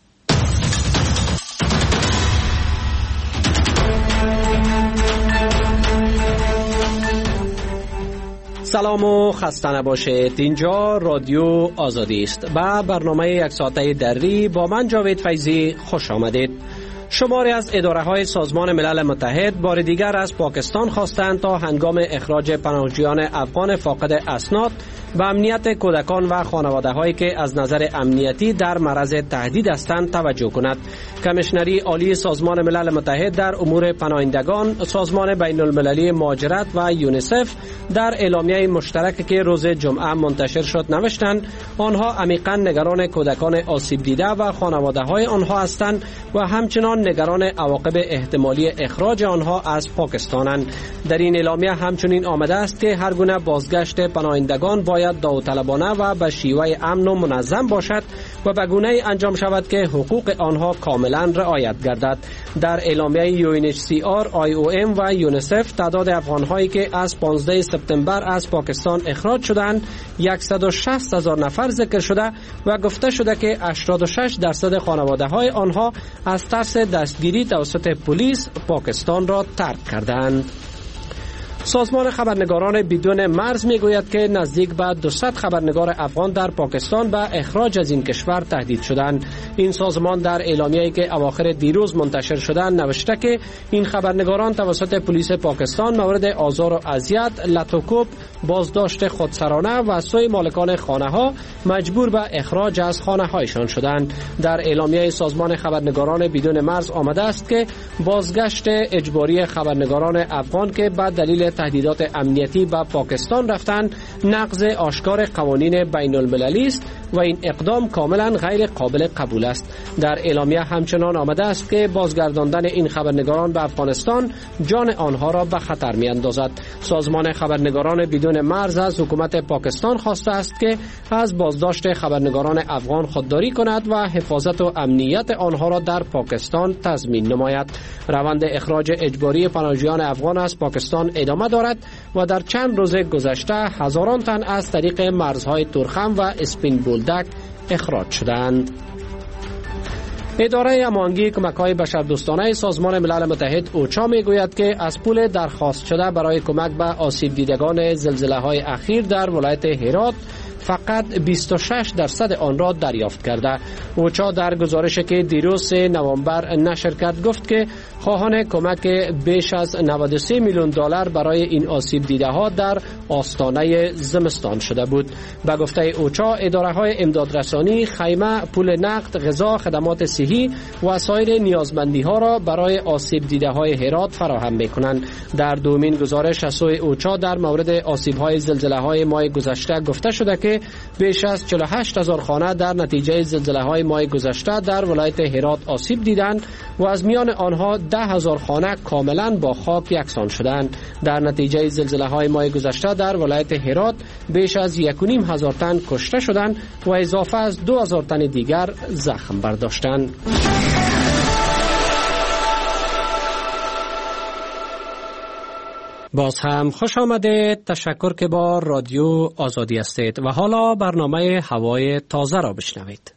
سلام و خسته نباشید. اینجا رادیو آزادی است. به برنامه یک ساعته دری با من جاوید فیضی خوش آمدید. شماری از اداره های سازمان ملل متحد بار دیگر از پاکستان خواستند تا هنگام اخراج پناهجویان افغان فاقد اسناد به امنیت کودکان و خانواده هایی که از نظر امنیتی در معرض تهدید هستند توجه کند. کمیشنری عالی سازمان ملل متحد در امور پناهندگان، سازمان بین المللی مهاجرت و یونیسف در اعلامیه مشترک که روز جمعه منتشر شد نوشتند آنها عمیقا نگران کودکان آسیب دیده و خانواده های آنها هستند و همچنان نگران عواقب احتمالی اخراج آنها از پاکستانند. در این اعلامیه همچنین آمده است که هر گونه بازگشت پناهندگان باید داوطلبانه و به شیوه امن و منظم باشد و به گونه‌ای انجام شود که حقوق آنها کاملا رعایت گردد. در اعلامیه یو ان اچ سی آر، آی او ام و یونیسف تعداد افغان‌هایی که از پانزده سپتامبر از پاکستان اخراج شدند صد و شصت هزار نفر ذکر شده و گفته شده که هشتاد و شش درصد خانواده‌های آنها از ترس دستگیری توسط پلیس پاکستان را ترک کردند. سازمان خبرنگاران بدون مرز میگوید که نزدیک به دویست خبرنگار افغان در پاکستان به اخراج از این کشور تهدید شدند. این سازمان در اعلامیه‌ای که اواخر دیروز منتشر شده نوشته که این خبرنگاران توسط پلیس پاکستان مورد آزار و اذیت، لطوکوب، بازداشت خودسرانه و سوی مالکان خانه‌ها مجبور به اخراج از خانه‌هایشان شدند. در اعلامیه سازمان خبرنگاران بدون مرز آمده است که بازگشت اجباری خبرنگاران افغان که به دلیل تهدیدات امنیتی به پاکستان رفتند نقض آشکار قوانین بین المللی است و این اقدام کاملا غیر قابل قبول است. در اعلامیه همچنان آمده است که بازگرداندن این خبرنگاران به افغانستان جان آنها را به خطر می اندازد. سازمان خبرنگاران بدون مرز از حکومت پاکستان خواسته است که از بازداشت خبرنگاران افغان خودداری کند و حفاظت و امنیت آنها را در پاکستان تضمین نماید. روند اخراج اجباری پناهجویان افغان از پاکستان ادامه دارد و در چند روز گذشته هزاران تن از طریق مرزهای تورخم و اسپین بولدک اخراج شدند. اداره هماهنگی کمک‌های بشردوستانه سازمان ملل متحد اوچا میگوید که از پول درخواست شده برای کمک به آسیب دیدگان زلزله‌های اخیر در ولایت هرات فقط بیست و شش درصد آن را دریافت کرده. اوچا در گزارشی که دیروز سه نوامبر نشر کرد گفت که خواهان کمک بیش از نود و سه میلیون دلار برای این آسیب دیده ها در آستانه زمستان شده بود. به گفته اوچا اداره های امدادرسانی خیمه، پول نقد، غذا، خدمات صحی و سایر نیازمندی ها را برای آسیب دیده های هرات فراهم می کنند. در دومین گزارش از سوی اوچا در مورد آسیب های زلزله های ماه گذشته گفته شده که بیش از چهل و هشت هزار خانه در نتیجه زلزله های ماه گذشته در ولایت هرات آسیب دیدند و از میان آنها ده هزار خانه کاملا با خاک یکسان شدند. در نتیجه زلزله های ماه گذشته در ولایت هرات بیش از یک و نیم هزار تن کشته شدند و اضافه از دو هزار تن دیگر زخم برداشتند. باز هم خوش آمدید. تشکر که با رادیو آزادی هستید و حالا برنامه هوای تازه را بشنوید.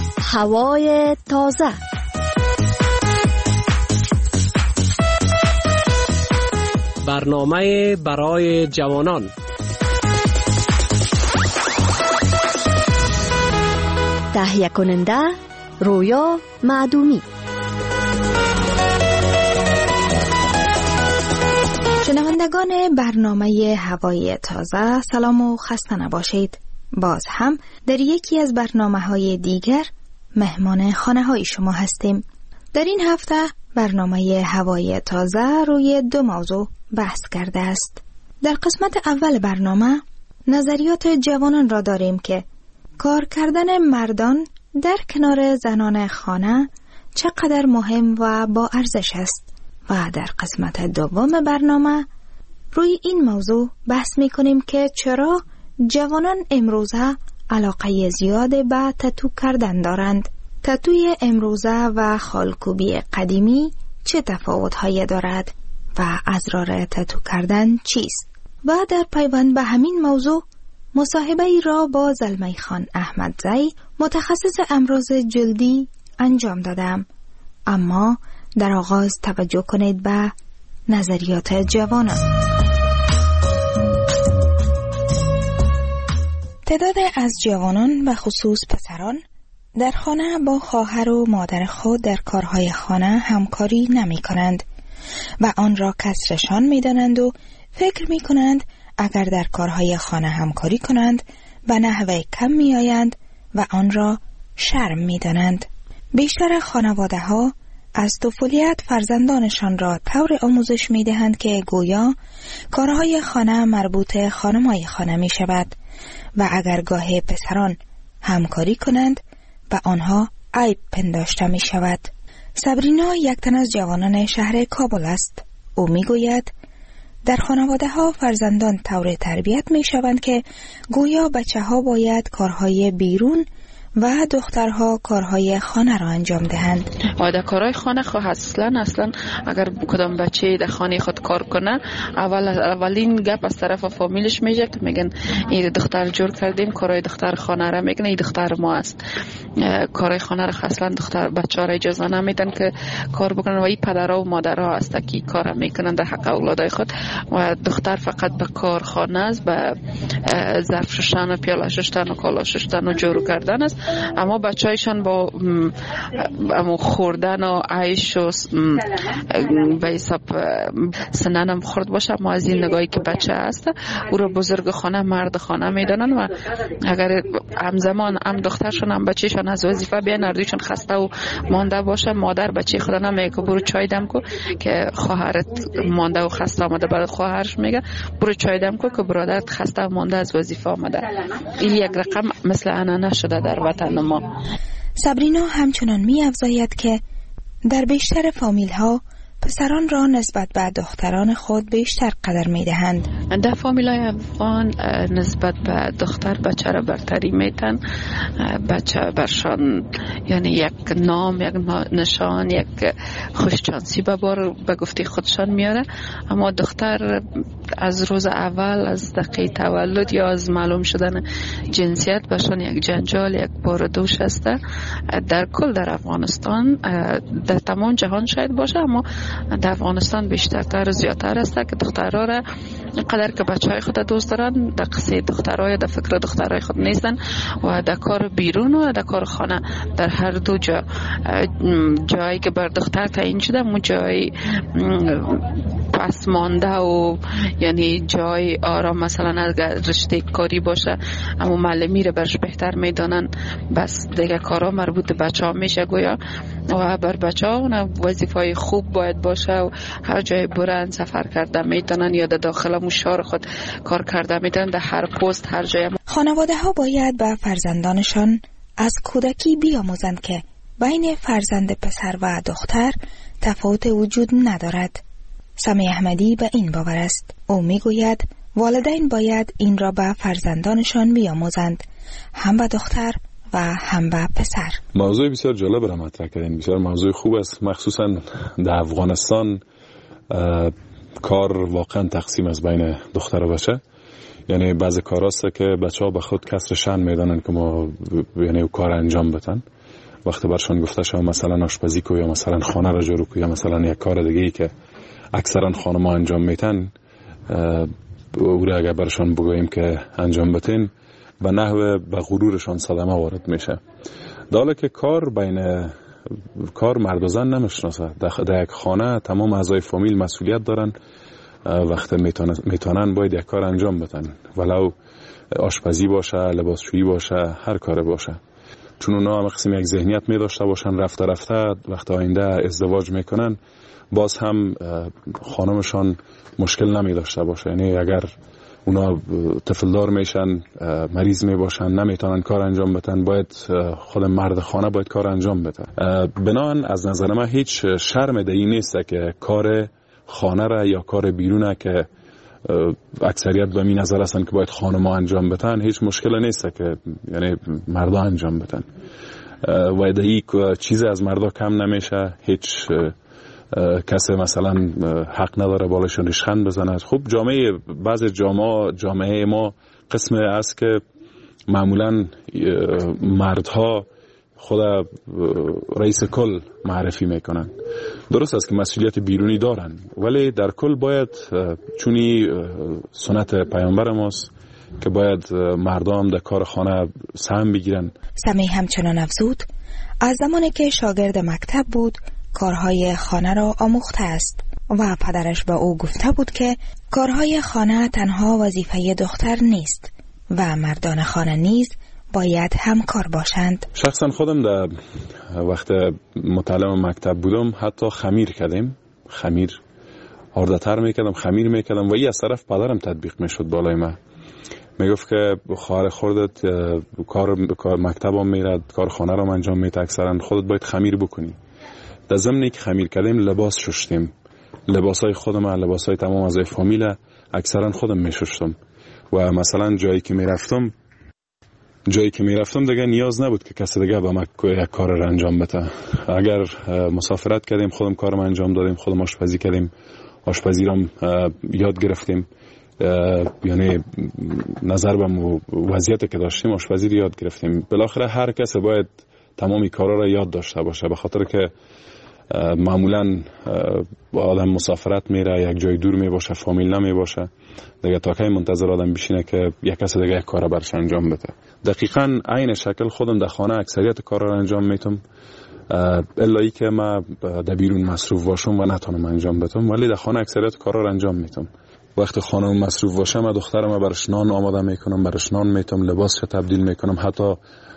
هوای تازه. برنامه برای جوانان. تهیه کننده رویا معدومی. شنوندگان برنامه هوای تازه، سلام و خسته نباشید. باز هم در یکی از برنامه های دیگر مهمان خانه های شما هستیم. در این هفته برنامه هوای تازه روی دو موضوع بحث کرده است. در قسمت اول برنامه نظریات جوانان را داریم که کار کردن مردان در کنار زنان خانه چقدر مهم و با ارزش است و در قسمت دوم برنامه روی این موضوع بحث می کنیم که چرا جوانان امروزه علاقه زیاد به تتو کردن دارند. تتوی امروزه و خالکوبی قدیمی چه تفاوت‌هایی دارد و اسرار تتو کردن چیست؟ و در پیوند به همین موضوع مصاحبه ای را با زلمی خان احمدزی متخصص امراض جلدی انجام دادم. اما در آغاز توجه کنید به نظریات جوانان. تعداد از جوانان و خصوص پسران در خانه با خواهر و مادر خود در کارهای خانه همکاری نمی کنند و آن را کسرشان می دانند و فکر می کنند اگر در کارهای خانه همکاری کنند به نحوه کم می آیند و آن را شرم می دانند. بیشتر خانواده ها از طفولیت فرزندانشان را طور آموزش می دهند که گویا کارهای خانه مربوط خانمای خانه می شود و اگر گاه پسران همکاری کنند به آنها عیب پنداشته می شود. صبرینا یک تن از جوانان شهر کابل است. او می گوید در خانواده ها فرزندان طور تربیت می شوند که گویا بچه ها باید کارهای بیرون و دخترها کارهای خانه را انجام دهند. و در کارهای خانه خود اصلا اصلا اگر کدام بچه در خانه خود کار کنه اول اولین گپ از طرف فامیلش میشه که میگن این دختر جور کردیم، کارهای دختر خانه را میگن این دختر ما است. کارهای خانه را اصلا دختر بچه ها را اجازه نمیدن که کار بکنن و این پدرها و مادرها است که کار میکنن در حق اولادای خود و دختر فقط به کار خانه است، به ظرف شستن و پیاله شستن و کالا شستن و جورو کردن است. اما بچه‌هایشان با امو خوردن و عیش و به حساب سننم خورد باشه، اما از این نگاهی که بچه هست او را بزرگ خانه مرد خانه میدانن و اگر همزمان هم دخترشون هم بچه‌شون از وظیفه بیان اردوشون خسته و مانده باشه، مادر بچه خود نمیگه که برو چای دم کو که خواهرت مانده و خسته آمده، بعد خواهرش میگه برو چای دم کو که برادرت خسته و مانده از وظیفه آمده. این یک رقم مثل انانه شده در وطن ما. صبرینا همچنان می افزاید که در بیشتر فامیل ها پسران را نسبت به دختران خود بیشتر قدر می دهند. در فامیل های افغان نسبت به دختر بچه را برتری میتن، بچه برشان یعنی یک نام، یک نشان، یک خوششانسی به بار به گفته خودشان میاره. اما دختر از روز اول، از دقیقه تولد یا از معلوم شدن جنسیت برشان یک جنجال، یک باردوش است. در کل در افغانستان، در تمام جهان شاید باشه، اما در افغانستان بیشترتر و زیادتر است که دخترها را قدر که بچه های خود دوست دارن در قصه دخترها یا در فکر دخترهای خود نیستن و در کار بیرون و در کار خانه در هر دو جا جایی که بر دختر تعیین شده اون جایی پس مانده و یعنی جای آرام، مثلا اگر رشته کاری باشه اما معلمی رو برش بهتر میدانن، بس دیگه کارا مربوط به بچه ها میشه گویا و بر بچه ها وظیفه خوب باید باشه و هر جای برن سفر کرده میتونن یا در داخل مشار خود کار کرده میتونن، در هر پست هر جای. خانواده ها باید به فرزندانشان از کودکی بیاموزند که بین فرزند پسر و دختر تفاوت وجود ندارد. سمی احمدی به این باور است. او میگوید والدین باید این را به فرزندانشان بیاموزند، هم به دختر و هم به پسر. موضوع بسیار جالب را مطرح کردین، بسیار موضوع خوب است. مخصوصا در افغانستان کار واقعا تقسیم از بین دختر و بچه، یعنی بعضی کار است که بچه ها به خود کسر شان میدانن که ما یعنی کار انجام بدن. وقتی برشان گفته شد مثلا آشپزی کو یا مثلا خانه را جارو کو یا مثلا یک کار دیگه ای که اکثرا خانم‌ها انجام میتن او را اگر برشان بگوییم که انجام بتین به نحو به غرورشان صدمه وارد میشه. داله که کار بین کار مرد و زن نمیشناسه. در یک خانه تمام اعضای فامیل مسئولیت دارن، وقتی میتونن باید یک کار انجام بدن، ولو آشپزی باشه، لباسشویی باشه، هر کار باشه. چون اونا هم قسم یک ذهنیت می داشته باشن، رفته رفته وقت آینده ازدواج میکنن باز هم خانمشان مشکل نمی داشته باشه. یعنی اگر اونا طفلدار میشن، مریض می باشن، نمیتونن کار انجام بدن، باید خود مرد خانه باید کار انجام بده. بنابراین از نظر من هیچ شرم در این نیست که کار خانه را یا کار بیرونه که اکثریت به این نظر هستن که باید خانم‌ها انجام بدن، هیچ مشکل نیست که یعنی مردا انجام بدن و در این چیز از مردا کم نمیشه. هیچ کسی مثلا حق نداره بالشون ریشخند بزنه. خب جامعه بعض جامعه جامعه ما قسم است که معمولا مردها خود رئیس کل معرفی میکنن. درست است که مسئولیت بیرونی دارن، ولی در کل باید چونی سنت پیامبر ماست که باید مردم در کار خانه سهم بگیرن. سمیع همچنان افزود از زمانی که شاگرد مکتب بود کارهای خانه را آموخته است و پدرش به او گفته بود که کارهای خانه تنها وظیفه دختر نیست و مردان خانه نیز باید همکار باشند. شخصا خودم در وقت متعلم مکتب بودم حتی خمیر کردیم، خمیر آرده‌تر میکردم، خمیر میکردم و این از طرف پدرم تطبیق میشد بالای من. میگفت که خواهر خودت کار کار مکتبم میرد، کار خانه رو انجام میده، اکثرا خودت باید خمیر بکنی. در ضمن که خمیر کردیم لباس شستیم، لباسای خودم، لباسای تمام از فامیل اکثرا خودم میشستم و مثلا جایی که میرفتم جایی که میرفتم دیگه نیاز نبود که کسی دیگه با من یک کار رو انجام بده. اگر مسافرت کردیم خودم کارم انجام دادیم، خودم آشپزی کردیم، آشپزی رو یاد گرفتیم، یعنی نظر به وضعیتی که داشتیم آشپزی رو یاد گرفتیم. بالاخره هر کسی باید تمامی کارا رو یاد داشته باشه، به خاطر که معمولا آدم مسافرت میره، یک جای دور می باشه، فامیل نمی باشه، دیگه تا کی منتظر آدم بشینه که یک کس دیگه یک کار برش انجام بده. دقیقاً عین شکل خودم در خانه اکثریت کارا رو انجام میتم، الا ای که ما در بیرون مصروف باشم و نتونم انجام بدم، ولی در خانه اکثریت کارا رو انجام میتم. وقتی خانم مصروف باشه من دخترم برش نان آماده میکنم، برش نان میتم، لباسش تبدیل میکنم، حتی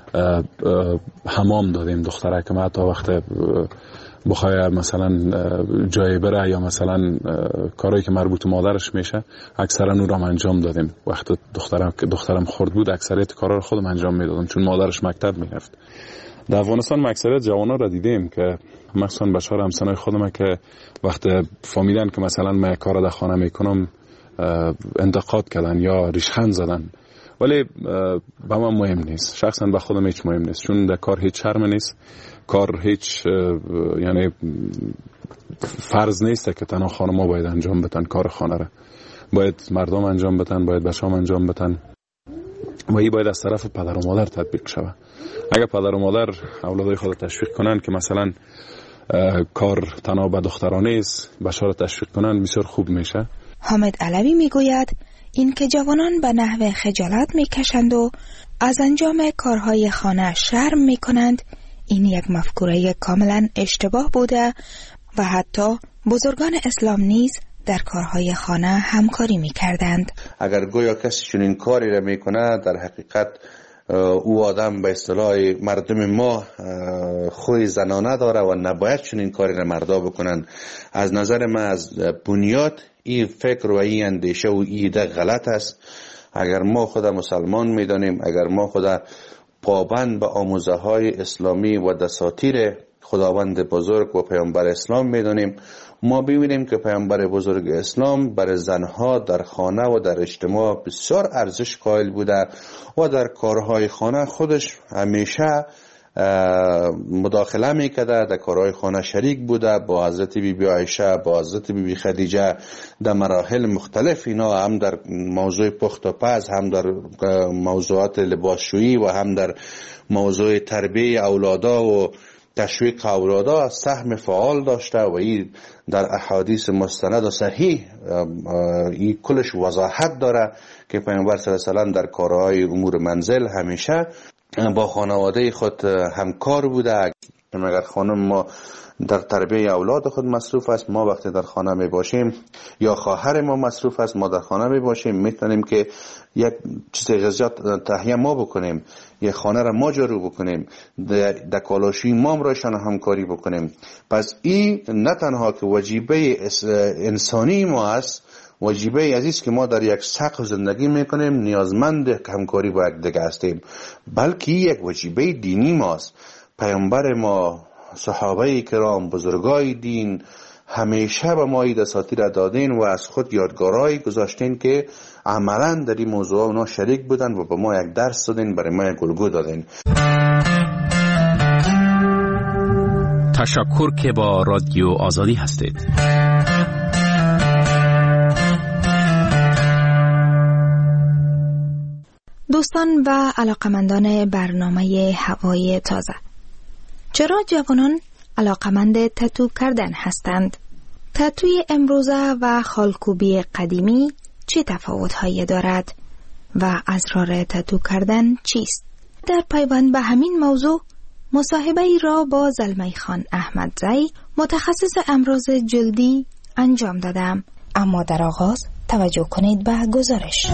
حمام دادیم دختره که من حتی وقت بخواه مثلا جای بره یا مثلا کارهایی که مربوط مادرش میشه اکثرا اون رو انجام دادیم. وقت دخترم که دخترم خرد بود اکثریت کارا رو خودم انجام میدادم چون مادرش مکتب میرفت. در افغانستان اکثریت جوانا رو دیدیم که مثلا بچه‌ها همسنای خودم که وقت فهمیدن که مثلا من کار در خانه میکنم انتقاد کردن یا ریشخند زدن، ولی به من مهم نیست، شخصا به خودم هیچ مهم نیست، چون در کار هیچ شرم نیست، کار هیچ یعنی فرض نیست که تنها خانم‌ها باید انجام بدن کار خانه را، باید مردم انجام بدن، باید بچه‌ها انجام بدن و این باید از طرف پدر و مادر تطبیق شود. اگر پدر و مادر اولادای خود تشویق کنن که مثلا کار تنها به دخترانه است، بچه‌ها را تشویق کنن بسیار خوب میشه. حامد علوی میگوید این که جوانان به نحو خجالت میکشند و از انجام کارهای خانه شرم میکنند، این یک مفکوره کاملا اشتباه بوده و حتی بزرگان اسلام نیز در کارهای خانه همکاری میکردند. اگر گویا کسی چنین کاری را میکنه در حقیقت او آدم به اصطلاح مردم ما خوی زنانه داره و نباید چنین کاری را مردا بکنن. از نظر من از بنیاد این فکر و این اندیشه و ایده غلط است. اگر ما خود مسلمان میدانیم، اگر ما خود پابند به آموزه های اسلامی و دساتیر خداوند بزرگ و پیامبر اسلام میدانیم، ما ببینیم که پیامبر بزرگ اسلام برای زنها در خانه و در اجتماع بسیار ارزش قائل بوده و در کارهای خانه خودش همیشه مداخله میکرده، در کارهای خانه شریک بوده. با حضرت بی بی عایشه، با حضرت بی بی خدیجه در مراحل مختلف، اینا هم در موضوع پخت و پز، هم در موضوعات لباسشویی و هم در موضوع تربیه اولادا و تشویق اولادا سهم فعال داشته و این در احادیث مستند و صحیح این کلش وضاحت داره که پیامبر صلی الله علیه و آله در کارهای امور منزل همیشه با خانواده خود همکار بوده. اگر خانم ما در تربیه اولاد خود مصروف است، ما وقتی در خانه می باشیم یا خواهر ما مصروف است، ما در خانه می باشیم، میتونیم که یک چیز غذات تهیه ما بکنیم، یک خانه را ما جارو بکنیم، در کالاشوی ما رایشان همکاری بکنیم. پس این نه تنها که وجیبه انسانی ما است، وجیبه عزیز که ما در یک سقف زندگی میکنیم، نیازمند همکاری با یک دیگه هستیم، بلکه یک وجیبه دینی ماست. پیامبر ما، صحابه کرام، بزرگای دین همیشه به ما این دساتیر دادین و از خود یادگارایی گذاشتین که عملا در این موضوع اونا شریک بودن و به ما یک درس دادین، برای ما یک الگو دادین. تشکر که با رادیو آزادی هستید. دوستان و علاقمندان برنامه هوای تازه، چرا جوانان علاقمند تتو کردن هستند؟ تتوی امروزه و خالکوبی قدیمی چه تفاوت‌هایی دارد و اسرار تتو کردن چیست؟ در پیوند به همین موضوع مصاحبه ای را با زلمی خان احمدزی متخصص امراض جلدی انجام دادم. اما در آغاز توجه کنید به گزارش.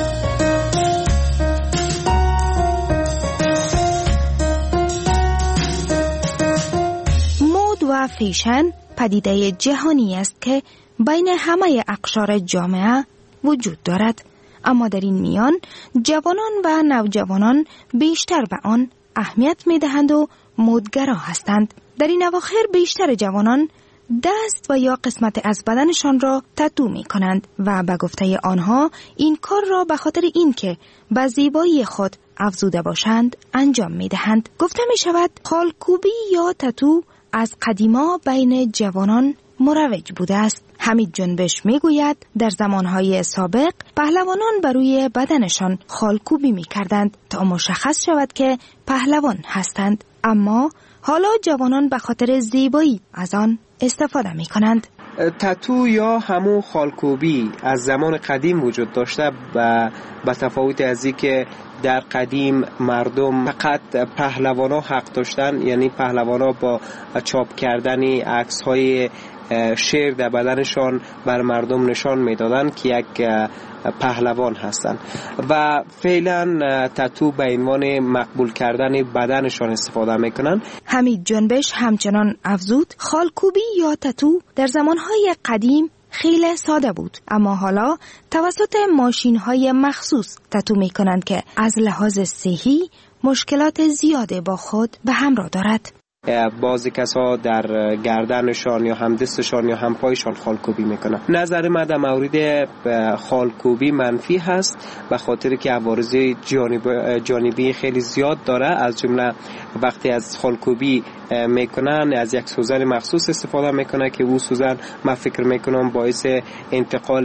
و فیشن پدیده جهانی است که بین همه اقشار جامعه وجود دارد، اما در این میان جوانان و نوجوانان بیشتر به آن اهمیت می دهند و مدگرا هستند. در این اواخر بیشتر جوانان دست و یا قسمت از بدنشان را تتو می کنند و به گفته آنها این کار را به خاطر این که به زیبایی خود افزوده باشند انجام می دهند. گفته می شود خالکوبی یا تتو از قدیما بین جوانان مروج بوده است. حمید جنبش میگوید در زمانهای سابق پهلوانان بر روی بدنشان خالکوبی میکردند تا مشخص شود که پهلوان هستند، اما حالا جوانان به خاطر زیبایی از آن استفاده میکنند. تتو یا همون خالکوبی از زمان قدیم وجود داشته و به تفاوت از این که در قدیم مردم فقط پهلوانا حق داشتن، یعنی پهلوانا با چاپ کردن عکس های شیر در بدنشان بر مردم نشان میدادن که یک پهلوان هستند و فعلا تتو به عنوان مقبول کردن بدنشان استفاده میکنن. حمید جنبش همچنان افزود خالکوبی یا تتو در زمانهای قدیم خیلی ساده بود، اما حالا توسط ماشین‌های مخصوص تتو می‌کنند که از لحاظ صحی مشکلات زیاده با خود به همراه دارد. بعضی کسا در گردنشان یا هم دستشان یا هم پایشان خالکوبی میکنن. نظر من در مورد خالکوبی منفی هست به خاطر که عوارض جانب جانبی خیلی زیاد داره. از جمله وقتی از خالکوبی میکنن از یک سوزن مخصوص استفاده میکنه که او سوزن من فکر میکنم باعث انتقال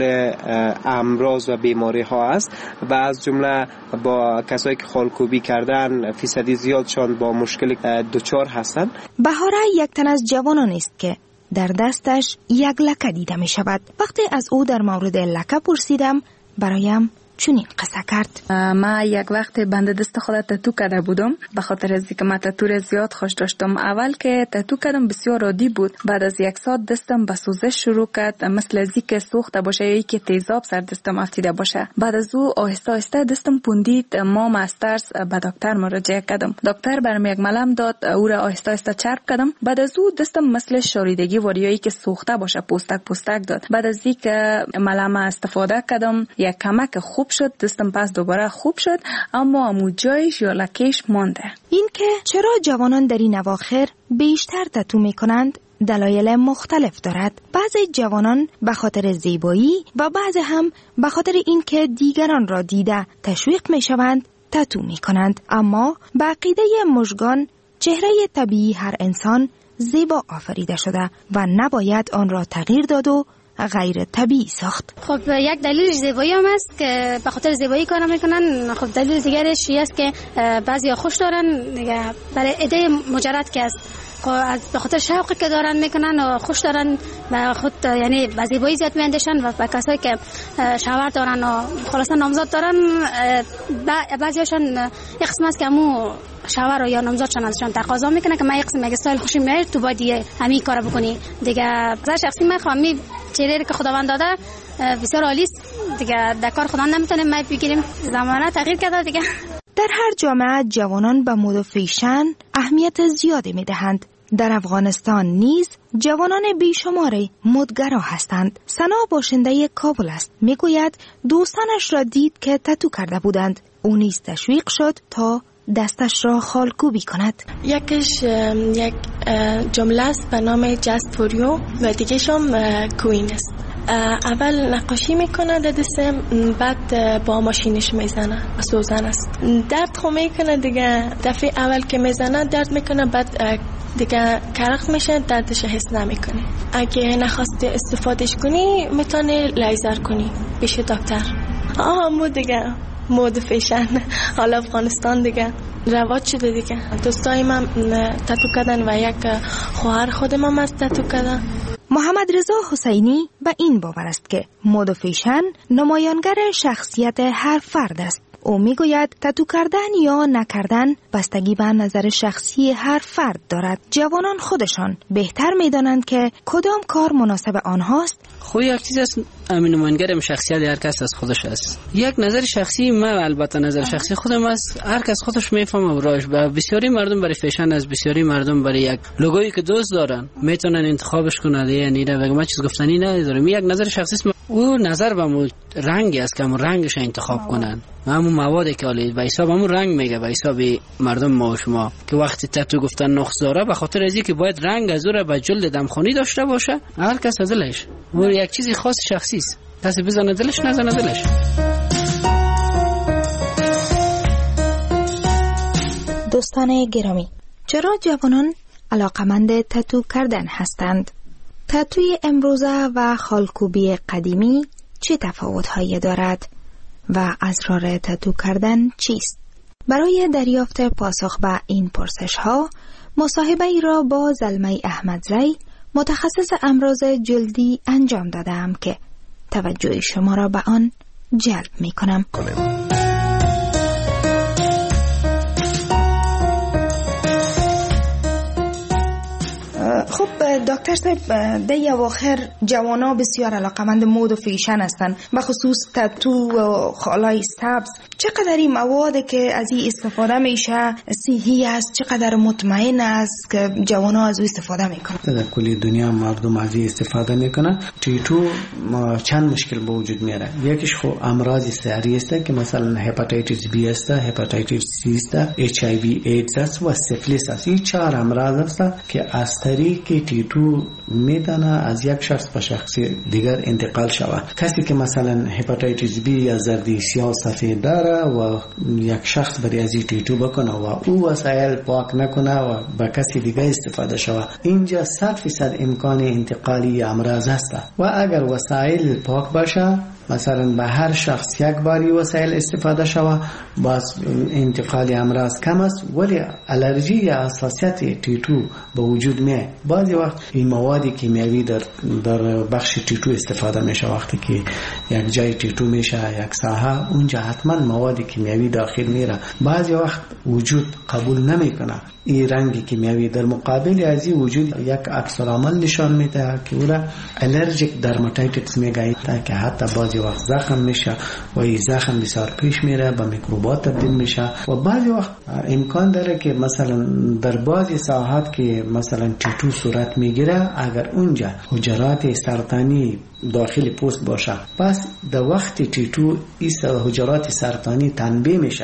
امراض و بیماری ها است و از جمله با کسایی که خالکوبی کردن فیصدی زیادشان با مشکل دچار هستند. بهاره یک تن از جوانان است که در دستش یک لکه دیده می شود. وقتی از او در مورد لکه پرسیدم برایم چنین قصه کرد. من یک وقت بند دست خود تتو کرده بودم به خاطر از اینکه من تتو را زیاد خوش داشتم. اول که تتو کردم بسیار عادی بود، بعد از یک ساعت دستم به سوزش شروع کرد، مثل از اینکه سوخته باشه یا اینکه تیزاب سر دستم افتیده باشه. بعد از او آهسته آهسته دستم پوندید. ما از ترس به دکتر مراجعه کردم. دکتر برام یک ملم داد، او را آهسته آهسته چرب کردم. بعد از او دستم مثل شاریدگی وریایی که سوخته باشه پوستک پوستک داد. بعد از اینکه ملم استفاده کردم یک کمک خوب شد، دستم پس دوباره خوب شد، اما امو جایش یا لکهش مانده. این که چرا جوانان در این اواخر بیشتر تتو میکنند دلایل مختلف دارد. بعضی جوانان به خاطر زیبایی و بعضی هم به خاطر اینکه دیگران را دیده تشویق میشوند تتو میکنند. اما به عقیده مژگان چهره طبیعی هر انسان زیبا آفریده شده و نباید آن را تغییر داد و غیر طبیعی ساخت. خب یک دلیل زیبایی هم است که به خاطر زیبایی کار میکنن. خب دلیل دیگرش این است که بعضیا خوش دارن دیگه، برای ایده مجرد که است از به خاطر شوقی که دارن میکنن و خوش دارن و خود یعنی به زیبایی زیاد میاندیشن و به کسایی که شوهر دارن و خلاصا نامزاد دارن بعضیاشون یک قسم است که همو شوهر و یا نامزادشون ازشون تقاضا میکنه که من یک قسم اگه استایل خوشی میاد تو باید همین کارو بکنی دیگه. از شخصی من خواهم چهره که خداوند داده بسیار عالی است دیگه، در کار خدا نمیتونیم ما بگیریم، زمانه تغییر کرده دیگه. در هر جامعه جوانان به مد و فیشن اهمیت زیادی میدهند. در افغانستان نیز جوانان بیشماری مدگرا هستند. سنا باشنده کابل است. میگوید دوستانش را دید که تتو کرده بودند. او نیز تشویق شد تا دستش را خالکوبی کند. یکیش یک جمله است به نام جست فوریو و دیگه‌ش هم کوین است. اول نقاشی میکنه در دستم، بعد با ماشینش میزنه و سوزن است. درد خو میکنه دیگه، دفعه اول که میزنه درد میکنه، بعد دیگه کرخت میشه، دردش حس نمیکنی. اگه نخواستی استفادهش کنی میتونی لیزر کنی پیش دکتر. آه مو دیگه مود فیشن حالا افغانستان دیگه رواج شده دیگه. دوستای من تتو کردن و یک خواهر خودم هم از تتو کردن. محمد رضا حسینی به این باور است که مد و فیشن نمایانگر شخصیت هر فرد است. او میگوید تتو کردن یا نکردن بستگی به نظر شخصی هر فرد دارد. جوانان خودشان بهتر میدانند که کدام کار مناسب آنهاست. خو یک چیز است، امین نمایانگر شخصیت هر کس از خودش است. یک نظر شخصی من، البته نظر شخصی خودم است، هر کس خودش میفهمه براش. و بسیاری مردم برای فیشن از بسیاری مردم برای یک لوگویی که دوست دارن میتونن انتخابش کنن. یعنی نه بگم چیز گفتنی ندارم، یک نظر شخصی است. او نظر به مو رنگی است که همون رنگش انتخاب کنن، همون موادی که حالی به حساب همون رنگ میگه به حساب مردم ما و شما که وقتی تتو گفتن نقص داره به خاطر از اینکه باید رنگ از اون به جلد دمخونی داشته باشه. هر کس از دلش و یک چیزی خاص شخصی است، کسی بزنه دلش نزنه دلش. دوستان گرامی، چرا جوانان علاقمند تتو کردن هستند؟ تتوی امروزه و خالکوبی قدیمی چه تفاوت‌هایی دارد و اسرار تتو کردن چیست؟ برای دریافت پاسخ به این پرسش‌ها مصاحبه ای را با زلمه احمدزی متخصص امراض جلدی انجام دادم که توجه شما را به آن جلب می‌کنم. خب دکتر صاحب، در اواخر جوانا بسیار علاقمند مد و فیشن هستند، به خصوص تتو و خالای سبز. چقدر این مواد که از این استفاده میشه صحی است، چقدر مطمئن است که جوانا از او استفاده میکنن؟ در کل دنیا مردم از این استفاده میکنن. تتو چند مشکل به وجود میاره. یکیش خو امراض ساری است که مثلا هپاتیتیس بی است، هپاتیتیس سی است، اچ آی وی ایدز است و سیفلیس است. این چهار امراض است که از طریق تتو میتونه از یک شخص به شخص دیگر انتقال شود. کسی که مثلا هپاتیتیس بی یا زردی سیاه سفید داره و یک شخص برای از تتو بکنه و او وسایل پاک نکنه و به کسی دیگر استفاده شود، اینجا صد فیصد امکان انتقالی امراض است. و اگر وسایل پاک باشه، مثلا به هر شخص یک باری وسایل استفاده شود، باز انتقال امراض کم است. ولی الرژی یا حساسیت تتو به وجود میاد. بعضی وقت این مواد کیمیایی در در بخش تتو استفاده میشه. وقتی که یک جای تتو میشه، یک ساحه، اونجا حتما مواد کیمیایی داخل میره. بعضی وقت وجود قبول نمیکنه این رنگ کیمیایی. در مقابل از این وجود یک عکس العمل نشان میده که او را الرژیک درماتایتیس میگه که حتی بعضی وقت زخم میشه و این زخم بسیار پیش میره، به میکروبات تبدیل میشه. و بعضی وقت امکان داره که مثلا در بعضی ساحات که مثلا تتو صورت میگیره، اگر اونجا حجرات سرطانی داخل پوست باشه، پس در وقت تتو این حجرات سرطانی تنبیه میشه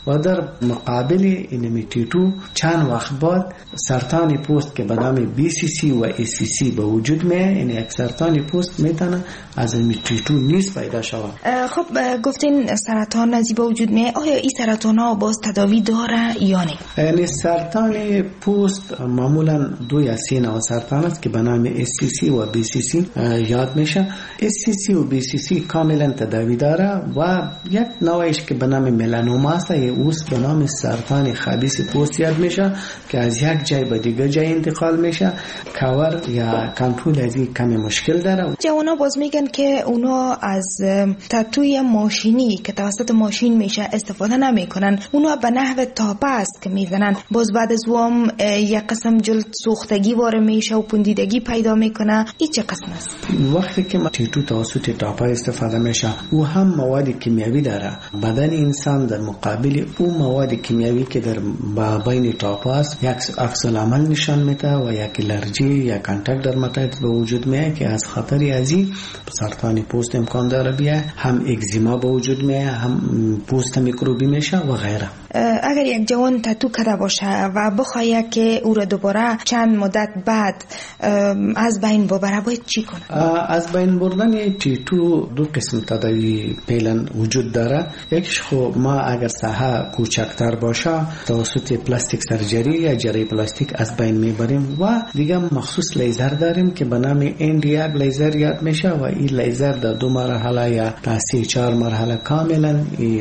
و در مقابل این تیتو چند وقت بعد سرطان پوست که به نام بی سی سی و ای سی سی به وجود میاد. این یک سرطان پوست میتونه از این تیتو نیز پیدا شود. خب گفتین سرطان از به وجود میاد، آیا این سرطان ها باز تداوی داره یا نه؟ یعنی سرطان پوست معمولا دو یا سه نوع سرطان است که به نام اس سی سی و بی سی سی یاد میشه. اس سی سی و بی سی سی کاملا تداوی داره و یک نوعش که به نام ملانوما است، اوست به نام سرطان خبیث پوست یاد میشه که از یک جای به دیگه جای انتقال میشه. کاور یا کنترل از این کمی مشکل داره. جوانا باز میگن که اونا از تتوی ماشینی که توسط ماشین میشه استفاده نمیکنن، اونا به نحو تاپه است که میزنن، باز بعد از اون یک قسم جلد سوختگی وارد میشه و پوندیدگی پیدا میکنه. این چه قسم است؟ وقتی که تیتو توسط تاپه استفاده میشه او هم مواد کیمیایی داره. بدن انسان در مقابل اون مواد کیمیایی که در بین تاپه است یک عکس العمل نشان میده و یک الرژی یا کانتاکت درماتایتس به وجود میاد که از خطر ازی سرطان پوست امکان داره بیاد، هم اگزیما به وجود میاد، هم پوست میکروبی میشه و غیره. اگر یک جوان تتو کرده باشه و بخواد که او را دوباره چند مدت بعد از بین ببره باید چی کنه؟ از بین بردن تتو دو قسم تداوی فعلا وجود داره. یکیش خب ما اگر ساحه کوچکتر باشه توسط پلاستیک سرجری یا جراحی پلاستیک از بین میبریم و دیگه مخصوص لیزر داریم که به نام اندیار لیزر یاد میشه و این لیزر در دو مرحله یا تا سه چهار مرحله کاملا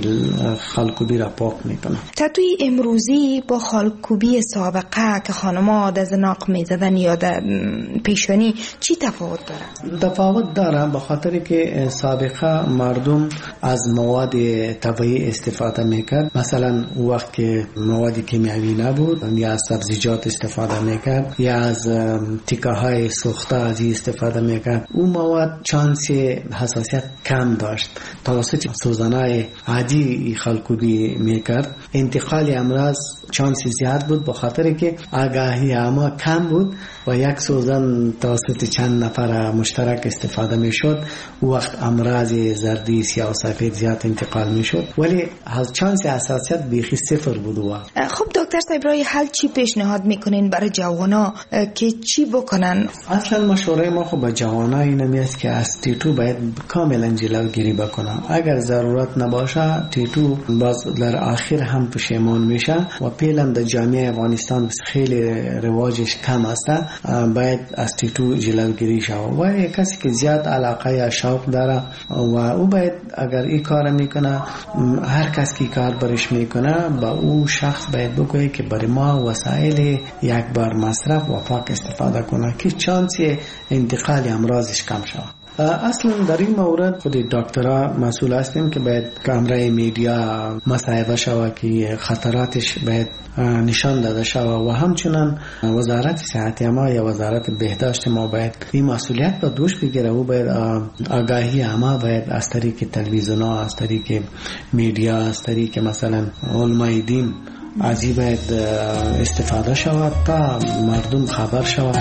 خالکوبی را پاک میکنه. تتوی امروزی با خالکوبی سابقه که خانم‌ها در زناق میزدن یا در پیشانی چی تفاوت داره؟ تفاوت داره به خاطر که سابقه مردم از مواد طبیعی استفاده میکرد. مثلا وقت که مواد کیمیایی نبود یا از سبزیجات استفاده میکرد یا از تیکه های سوخته از استفاده میکرد. اون مواد چانس حساسیت کم داشت. توسط سوزنای عادی خالکوبی میکرد. انتقال امراض چانس زیاد بود به خاطر که آگاهی اما کم بود و یک سوزن توسط چند نفر مشترک استفاده میشد. وقت امراض زردی سیاه و سفید زیاد انتقال میشد ولی از چانس حساسیت بیخی صفر بود. و خب دکتر صاحب رای حل چی پیشنهاد میکنین برای جوانا که چی بکنن؟ اصلا مشوره ما خب به جوانا اینمی است که از تیتو باید کاملا جلوگیری بکنن. اگر ضرورت نباشه تیتو باز در آخر هم پشیمان میشه و فعلا در جامعه افغانستان خیلی رواجش کم است. باید از تیتو جلوگیری شود و کسی که زیاد علاقه یا شوق داره و او باید اگر این کار میکنه، هر کس که کار برش میکنه با او شخص باید بگویه که برای ما وسایل یک بار مصرف و پاک استفاده کنه که چانس انتقال امراضش کم شود. اصلا در این مورد خود دکترها مسئول هستیم که باید کامرای میدیا مصاحبه شود که خطراتش باید نشان داده شود و همچنان وزارت صحت ما یا وزارت بهداشت ما باید این مسئولیت با دوش بگیره و باید آگاهی ما باید از طریق تلویزیون ها، از طریق میدیا، از طریق مثلا علمای دین از این باید استفاده شود تا مردم خبر شود.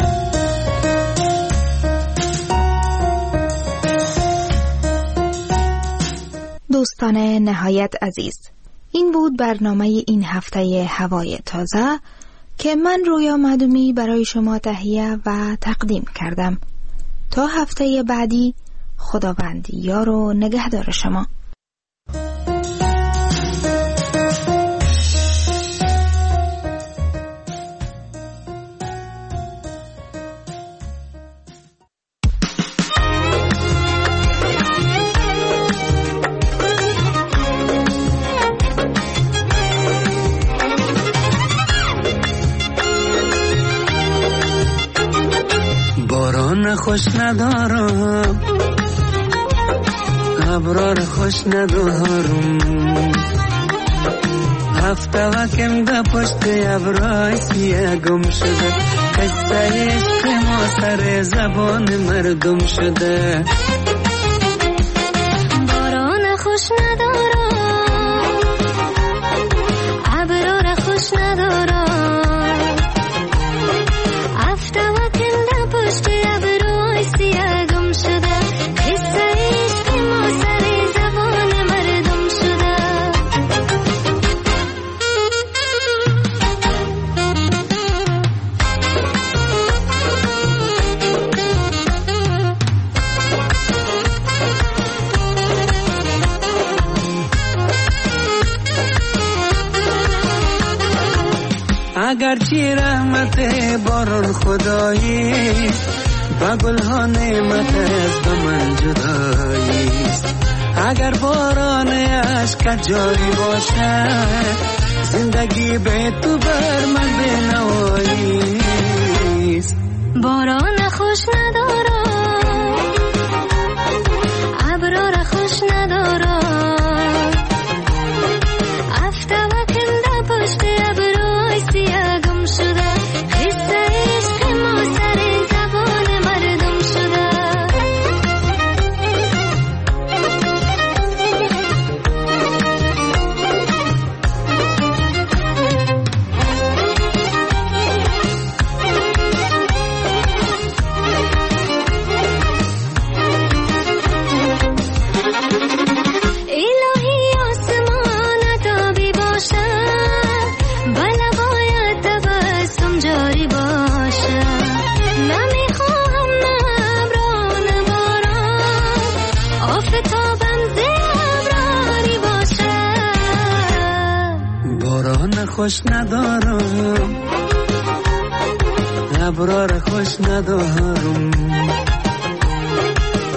دوستان نهایت عزیز، این بود برنامه این هفته هوای تازه که من رویا مدومی برای شما تهیه و تقدیم کردم. تا هفته بعدی خداوند یار و نگهدار شما. خوش ندارم ابرار خوش ندارم هفته وکم ده پشت ابرای سیه گم شده قصه عشق ما سر زبان مردم شده باران خوش ندارم ابرار خوش ندارم هفته وکم ده پشت ابرای سیه گم شده قصه عشق ما سر زبان مردم شده اگرچه رحمت باران خدایی با گلها نعمت است به من جداییست اگر باران عشق جاری باشد زندگی به تو بر من بنواییست باران خوش ندارم ابرار خوش ندارم افته و کنده پشت ابروی سیاه گم شده قصه عشق ما سر زبان مردم شده خوش ندارم ابرار خوش ندارم